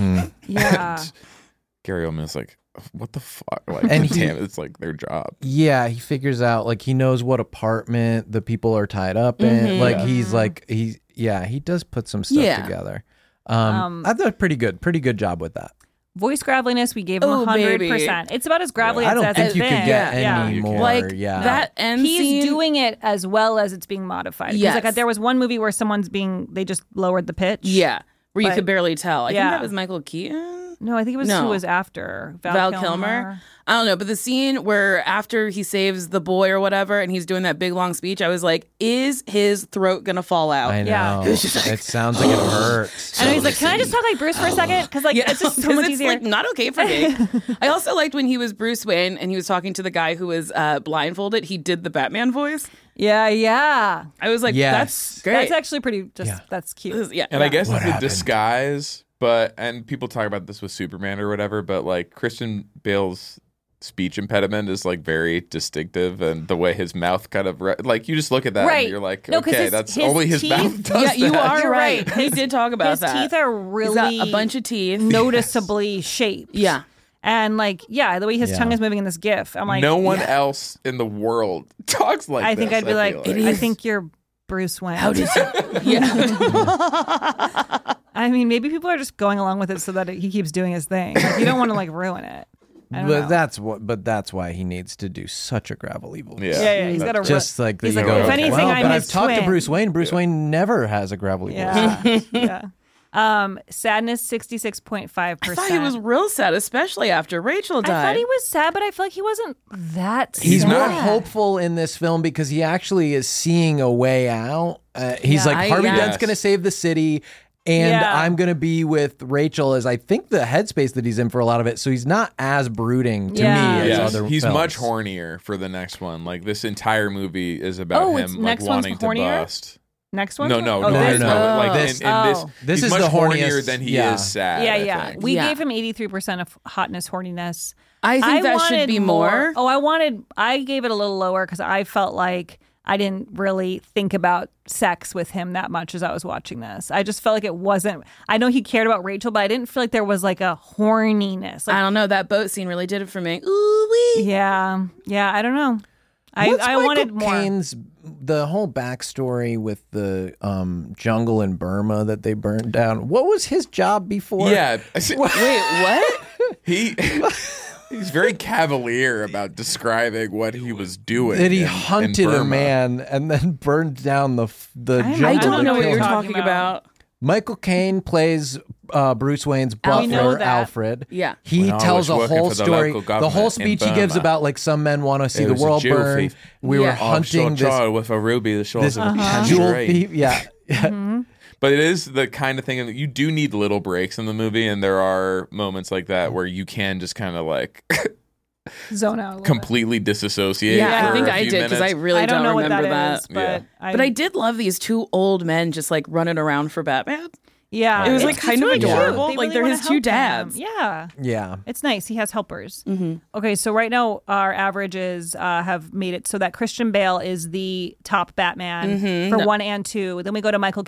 Yeah. And Gary Oldman's like, what the fuck? Like, And it's like their job. Yeah, he figures out, like, he knows what apartment the people are tied up in. Like, he's like, he does put some stuff together. I thought pretty good job with that. Voice graveliness, we gave him 100%. It's about as gravelly I don't as think it's you been. could get any more. Like that end He's scene. doing it as well as it's being modified. Yes. Like there was one movie where they just lowered the pitch. Yeah, where you could barely tell. I think Yeah. that was Michael Keaton. No, I think it was who was after. Val Kilmer. I don't know, but the scene where after he saves the boy or whatever and he's doing that big long speech, I was like, is his throat going to fall out? I know. Yeah. It sounds like it hurts. I know, he's like, can I just talk like Bruce for a second? Because like it's just so much it's easier. like not okay for me. I also liked when he was Bruce Wayne and he was talking to the guy who was blindfolded. He did the Batman voice. Yeah. I was like, that's great. That's actually pretty, that's cute. Yeah. And I guess it's a disguise, and people talk about this with Superman or whatever, but like Christian Bale's speech impediment is like very distinctive, and the way his mouth kind of like you just look at that and you're like, okay, that's only his mouth does Yeah, you that. are You're right. right. He did talk about His that. teeth are really He's got a bunch of teeth, noticeably shaped. Yeah. And like, the way his tongue is moving in this GIF, I'm like, no one else in the world talks like I think this, I'd be like, feel I think you're Bruce Wayne. How did you? I mean, maybe people are just going along with it so that he keeps doing his thing. Like, you don't want to like ruin it. I don't know. That's why he needs to do such a gravel evil. Yeah, he's got to just like he's you like, go, if anything, well, I'm but his I've talked to twin. Bruce Wayne. Bruce Wayne never has a gravel evil. Yeah. Sadness 66.5%. I thought he was real sad, especially after Rachel died. I thought he was sad, but I feel like he wasn't that sad. He's more hopeful in this film because he actually is seeing a way out. He's like, Harvey Dent's going to save the city, and I'm going to be with Rachel as I think the headspace that he's in for a lot of it. So he's not as brooding to me as other He's films. much hornier for the next one. Like this entire movie is about him like next one's wanting to hornier? bust. Next one? No. This He's is much the hornier horniest, than he is sad. Yeah. I think. We gave him 83% of hotness, horniness. I think that should wanted be more. I gave it a little lower because I felt like I didn't really think about sex with him that much as I was watching this. I just felt like it wasn't. I know he cared about Rachel, but I didn't feel like there was like a horniness. Like, I don't know. That boat scene really did it for me. Ooh-wee. Yeah. I don't know. I wanted more. Caine's, the whole backstory with the jungle in Burma that they burned down. What was his job before? Yeah. Wait, what? He's very cavalier about describing what he was doing. That he in hunted a Burma. man and then burned down the jungle. I don't know what you're talking talking about. Michael Caine plays Bruce Wayne's butler, Alfred. Yeah. He When I tells was a working whole for the story. local The whole government speech in he gives Burma. about like some men want to see It the was a world jewel burn. thief. We were hunting this with a ruby, the shores of jewel thief. Yeah. But it is the kind of thing that you do need little breaks in the movie, and there are moments like that where you can just kind of like zone out, completely disassociate. Yeah, for I think a I few did because I minutes. really I don't know what remember that is, that. but But I did love these two old men just like running around for Batman. Yeah, It was like it's kind of really cute. adorable. They Like really they're wanna his two help him. dads. Yeah. Yeah. It's nice. He has helpers. Okay, so right now our averages have made it so that Christian Bale is the top Batman for 1 and 2. Then we go to Michael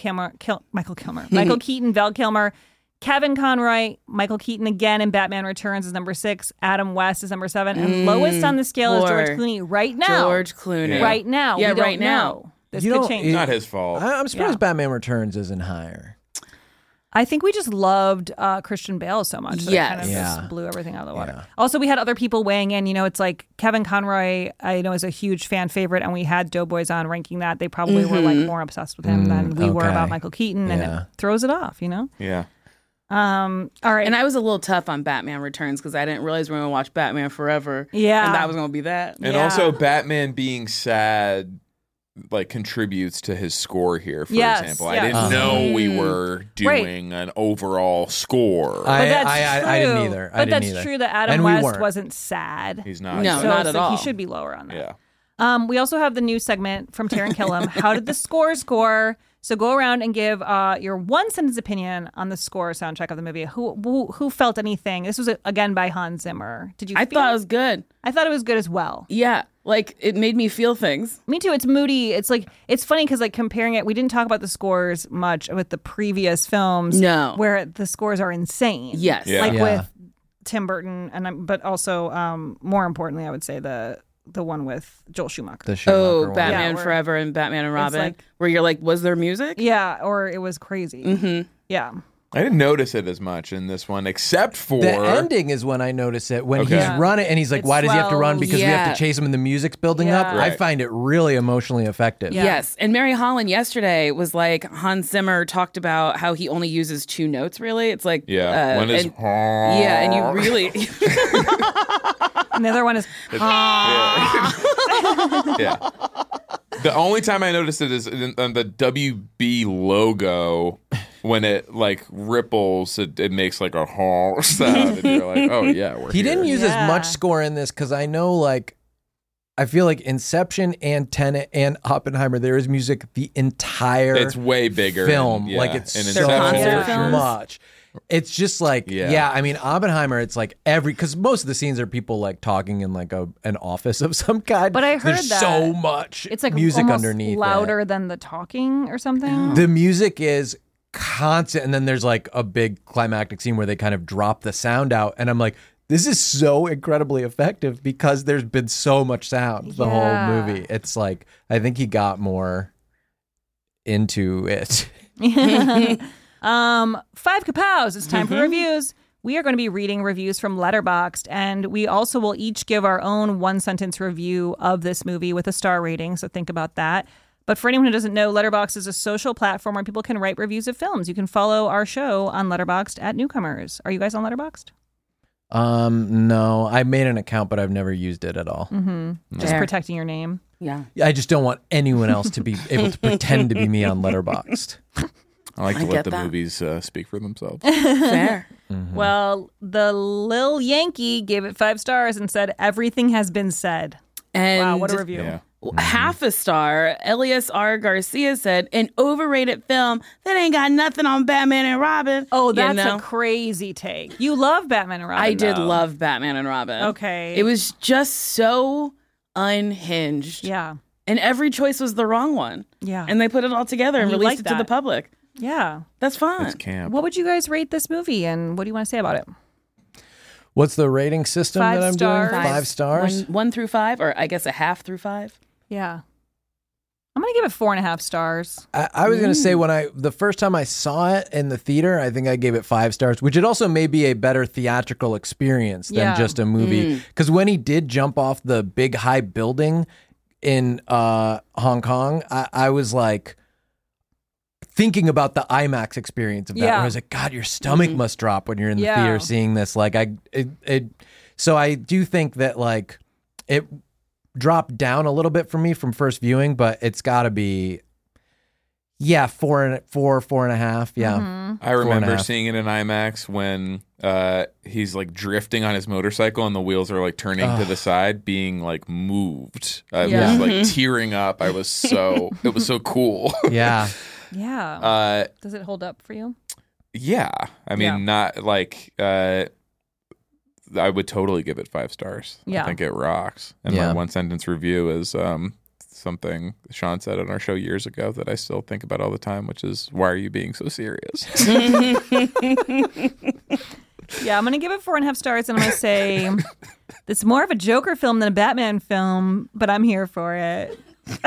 Keaton, Val Kilmer, Kevin Conroy, Michael Keaton again in Batman Returns is number 6. Adam West is number 7. And lowest on the scale is George Clooney right now. George Clooney. Right now. Yeah, we don't right now. know. This You could don't- change. Not his fault. I'm surprised Batman Returns isn't higher. I think we just loved Christian Bale so much that it kind of Yes. just blew everything out of the water. Yeah. Also, we had other people weighing in. You know, it's like Kevin Conroy, I know, is a huge fan favorite, and we had Doughboys on ranking that. They probably were like more obsessed with him than we were okay. about Michael Keaton, and it throws it off, you know? Yeah. All right. And I was a little tough on Batman Returns because I didn't realize we were going to watch Batman Forever. Yeah. And that was going to be that. And also Batman being sad like contributes to his score here, for example. I didn't know we were doing an overall score. But that's true. I didn't either. But that's true that Adam And we West weren't. wasn't sad. He's not. No, So not it's at like all. He should be lower on that. Yeah. We also have the new segment from Taran Killam. How did the score score? So go around and give your one sentence opinion on the score soundtrack of the movie. Who felt anything? This was again by Hans Zimmer. Did you? I thought it was good. I thought it was good as well. Yeah. Like it made me feel things. Me too. It's moody. It's like it's funny because like comparing it, we didn't talk about the scores much with the previous films. No. Where the scores are insane. Yes. Yeah. Like Yeah. with Tim Burton, but also more importantly, I would say the one with Joel Schumacher. The Schumacher one. Batman Yeah, where- Forever and Batman and It's Robin. like- where you're like, was there music? Yeah, or it was crazy. Mm-hmm. Yeah. I didn't notice it as much in this one, except for the ending is when I notice it. When he's running and he's like, why does he have to run? Because we have to chase him and the music's building up. Right. I find it really emotionally effective. Yes. And Mary Holland yesterday was like, Hans Zimmer talked about how he only uses 2 notes, really. It's like... one is... and you really... and the other one is... yeah. The only time I noticed it is on the WB logo. When it like ripples, it makes like a honk sound, and you're like, "Oh yeah, we're He here." didn't use as much score in this because I know, like, I feel like Inception and Tenet and Oppenheimer, there is music the entire. It's way bigger film. and, like it's and so Inception, much. It's just like I mean, Oppenheimer. It's like because most of the scenes are people like talking in like an office of some kind. But I heard there's that so much. It's like music almost underneath louder it. than the talking or something. The music is constant, and then there's like a big climactic scene where they kind of drop the sound out, and I'm like, this is so incredibly effective because there's been so much sound the whole movie. It's like I think he got more into it. 5 kapows. It's time for reviews. We are going to be reading reviews from Letterboxd, and we also will each give our own 1-sentence review of this movie with a star rating, so think about that. But for anyone who doesn't know, Letterboxd is a social platform where people can write reviews of films. You can follow our show on Letterboxd at Newcomers. Are you guys on Letterboxd? No. I made an account, but I've never used it at all. Just protecting your name. Yeah. I just don't want anyone else to be able to pretend to be me on Letterboxd. I like to let the movies speak for themselves. Fair. Well, the Lil Yankee gave it 5 stars and said everything has been said. And wow, what a review. Yeah. Half a star, Elias R. Garcia said, an overrated film that ain't got nothing on Batman and Robin. Oh, that's a crazy take. You love Batman and Robin. I did love Batman and Robin. Okay. It was just so unhinged. Yeah. And every choice was the wrong one. Yeah. And they put it all together and you released like it to the that. public. Yeah. That's fun. It's camp. What would you guys rate this movie, and what do you want to say about it? What's the rating system 5 that I'm stars. doing? 5 stars? 1 through 5, or I guess a half through 5. Yeah. I'm going to give it 4.5 stars. I was going to say the first time I saw it in the theater, I think I gave it 5 stars, which it also may be a better theatrical experience than just a movie. Because when he did jump off the big high building in Hong Kong, I was like thinking about the IMAX experience of that. Where I was like, God, your stomach must drop when you're in the theater seeing this. Like so I do think that like it dropped down a little bit for me from first viewing, but it's got to be 4.5. Yeah. I remember seeing it in IMAX when he's like drifting on his motorcycle and the wheels are like turning to the side, being like moved. I was like tearing up. It was so cool. Yeah. Yeah. Does it hold up for you? Yeah. I mean, not like I would totally give it 5 stars. Yeah. I think it rocks. And my 1-sentence review is something Sean said on our show years ago that I still think about all the time, which is, why are you being so serious? Yeah, I'm going to give it 4.5 stars, and I'm going to say it's more of a Joker film than a Batman film, but I'm here for it.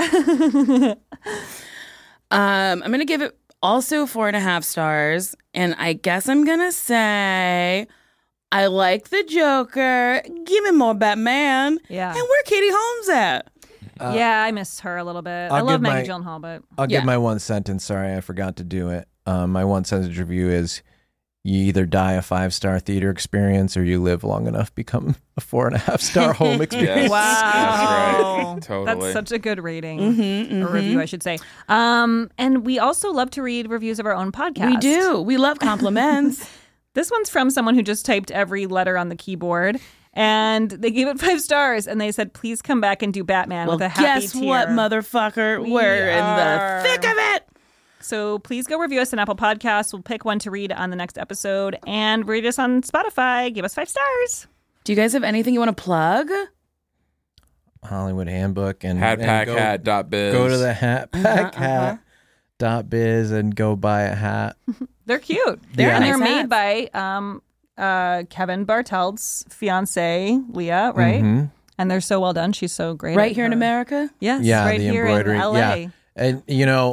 I'm going to give it also 4.5 stars, and I guess I'm going to say I like the Joker. Give me more Batman. Yeah. And where Katie Holmes at? Yeah, I miss her a little bit. I I'll love give Maggie Gyllenhaal, but I'll give my 1 sentence. Sorry, I forgot to do it. My 1-sentence review is: you either die a 5-star theater experience or you live long enough, become a 4.5-star home experience. Wow. That's right. Totally. That's such a good rating. Or review, I should say. And we also love to read reviews of our own podcast. We do. We love compliments. This one's from someone who just typed every letter on the keyboard. And they gave it 5 stars, and they said, please come back and do Batman with a happy guess tear. what, motherfucker? We're in the thick of it. So please go review us on Apple Podcasts. We'll pick one to read on the next episode. And rate us on Spotify. Give us 5 stars. Do you guys have anything you want to plug? Hollywood Handbook and hatpackhat.biz. Go to the hatpackhat.biz and go buy a hat. They're cute. They're made by Kevin Barteld's fiance, Leah, right? Mm-hmm. And they're so well done. She's so great. Right here in America? Yes, yeah, right the here embroidery. in LA. Yeah. And, you know,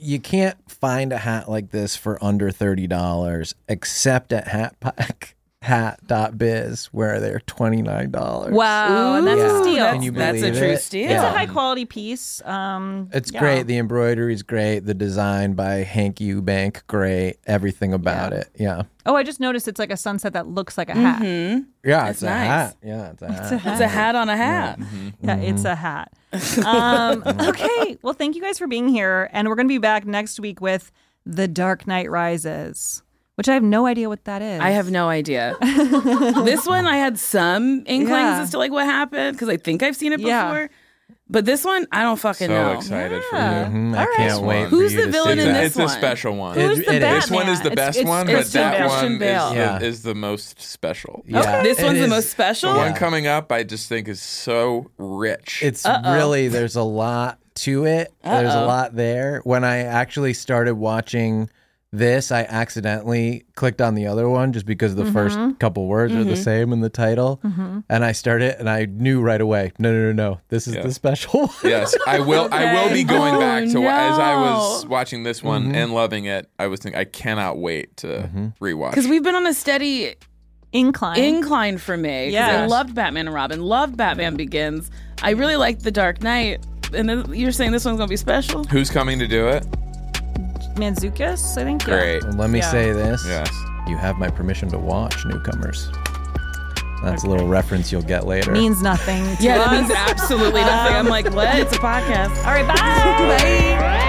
you can't find a hat like this for under $30 except at hat.biz where they're $29. Wow, and that's a steal. Can you That's believe a true it? steal. It's Yeah. a high quality piece. It's great. The embroidery's great. The design by Hank Eubank, great. Everything about it. Yeah. Oh, I just noticed it's like a sunset that looks like a hat. Yeah, it's a nice. hat. Yeah, it's a hat. It's a hat on a hat. Yeah, it's a hat. Okay, well, thank you guys for being here. And we're going to be back next week with The Dark Knight Rises, which I have no idea what that is. I have no idea. This one, I had some inklings as to like what happened because I think I've seen it before. Yeah. But this one, I don't fucking know. So excited for you. I can't wait. Who's for you the to villain see in that. this It's one? a special one. Who's the Batman? This one is the best one, but it's that Christian one Bale. is the most special. Yeah, This it one's the is. most special? The one coming up, I just think is so rich. It's really, there's a lot to it. There's a lot there. When I actually started watching this, I accidentally clicked on the other one just because the first couple words are the same in the title. And I started and I knew right away, no. This is the special one. Yes, I will be going back to as I was no. watching this one and loving it. I was thinking I cannot wait to rewatch. Because we've been on a steady incline for me. 'Cause Yes. I loved Batman and Robin, loved Batman Begins. I really liked The Dark Knight. And then you're saying this one's going to be special? Who's coming to do it? Mantzoukas, I think. Great. Let me say this. Yes. You have my permission to watch, newcomers. That's a little reference you'll get later. Means nothing. To Yeah, us. that means absolutely nothing. I'm like, what? It's a podcast. All right, bye. Bye.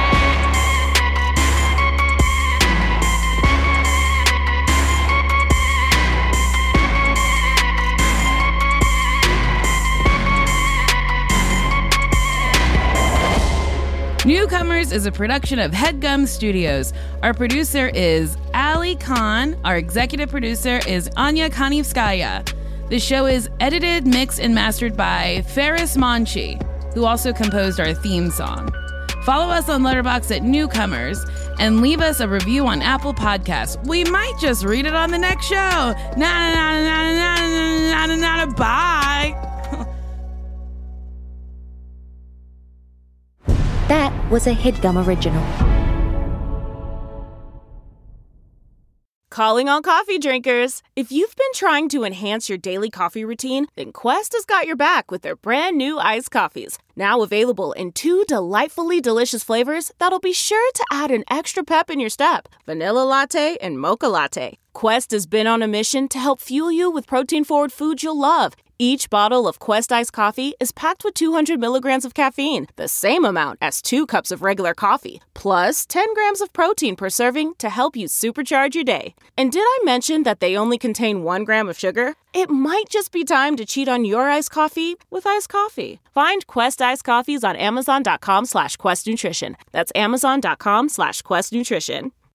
Newcomers is a production of HeadGum Studios. Our producer is Ali Khan. Our executive producer is Anya Kanivskaya. The show is edited, mixed, and mastered by Ferris Monchi, who also composed our theme song. Follow us on Letterboxd at Newcomers and leave us a review on Apple Podcasts. We might just read it on the next show. Bye. That was a HeadGum original. Calling all coffee drinkers. If you've been trying to enhance your daily coffee routine, then Quest has got your back with their brand new iced coffees. Now available in 2 delightfully delicious flavors that'll be sure to add an extra pep in your step. Vanilla latte and mocha latte. Quest has been on a mission to help fuel you with protein-forward foods you'll love. Each bottle of Quest iced coffee is packed with 200 milligrams of caffeine, the same amount as 2 cups of regular coffee, plus 10 grams of protein per serving to help you supercharge your day. And did I mention that they only contain 1 gram of sugar? It might just be time to cheat on your iced coffee with iced coffee. Find Quest iced coffees on Amazon.com/Quest Nutrition. That's Amazon.com/Quest Nutrition.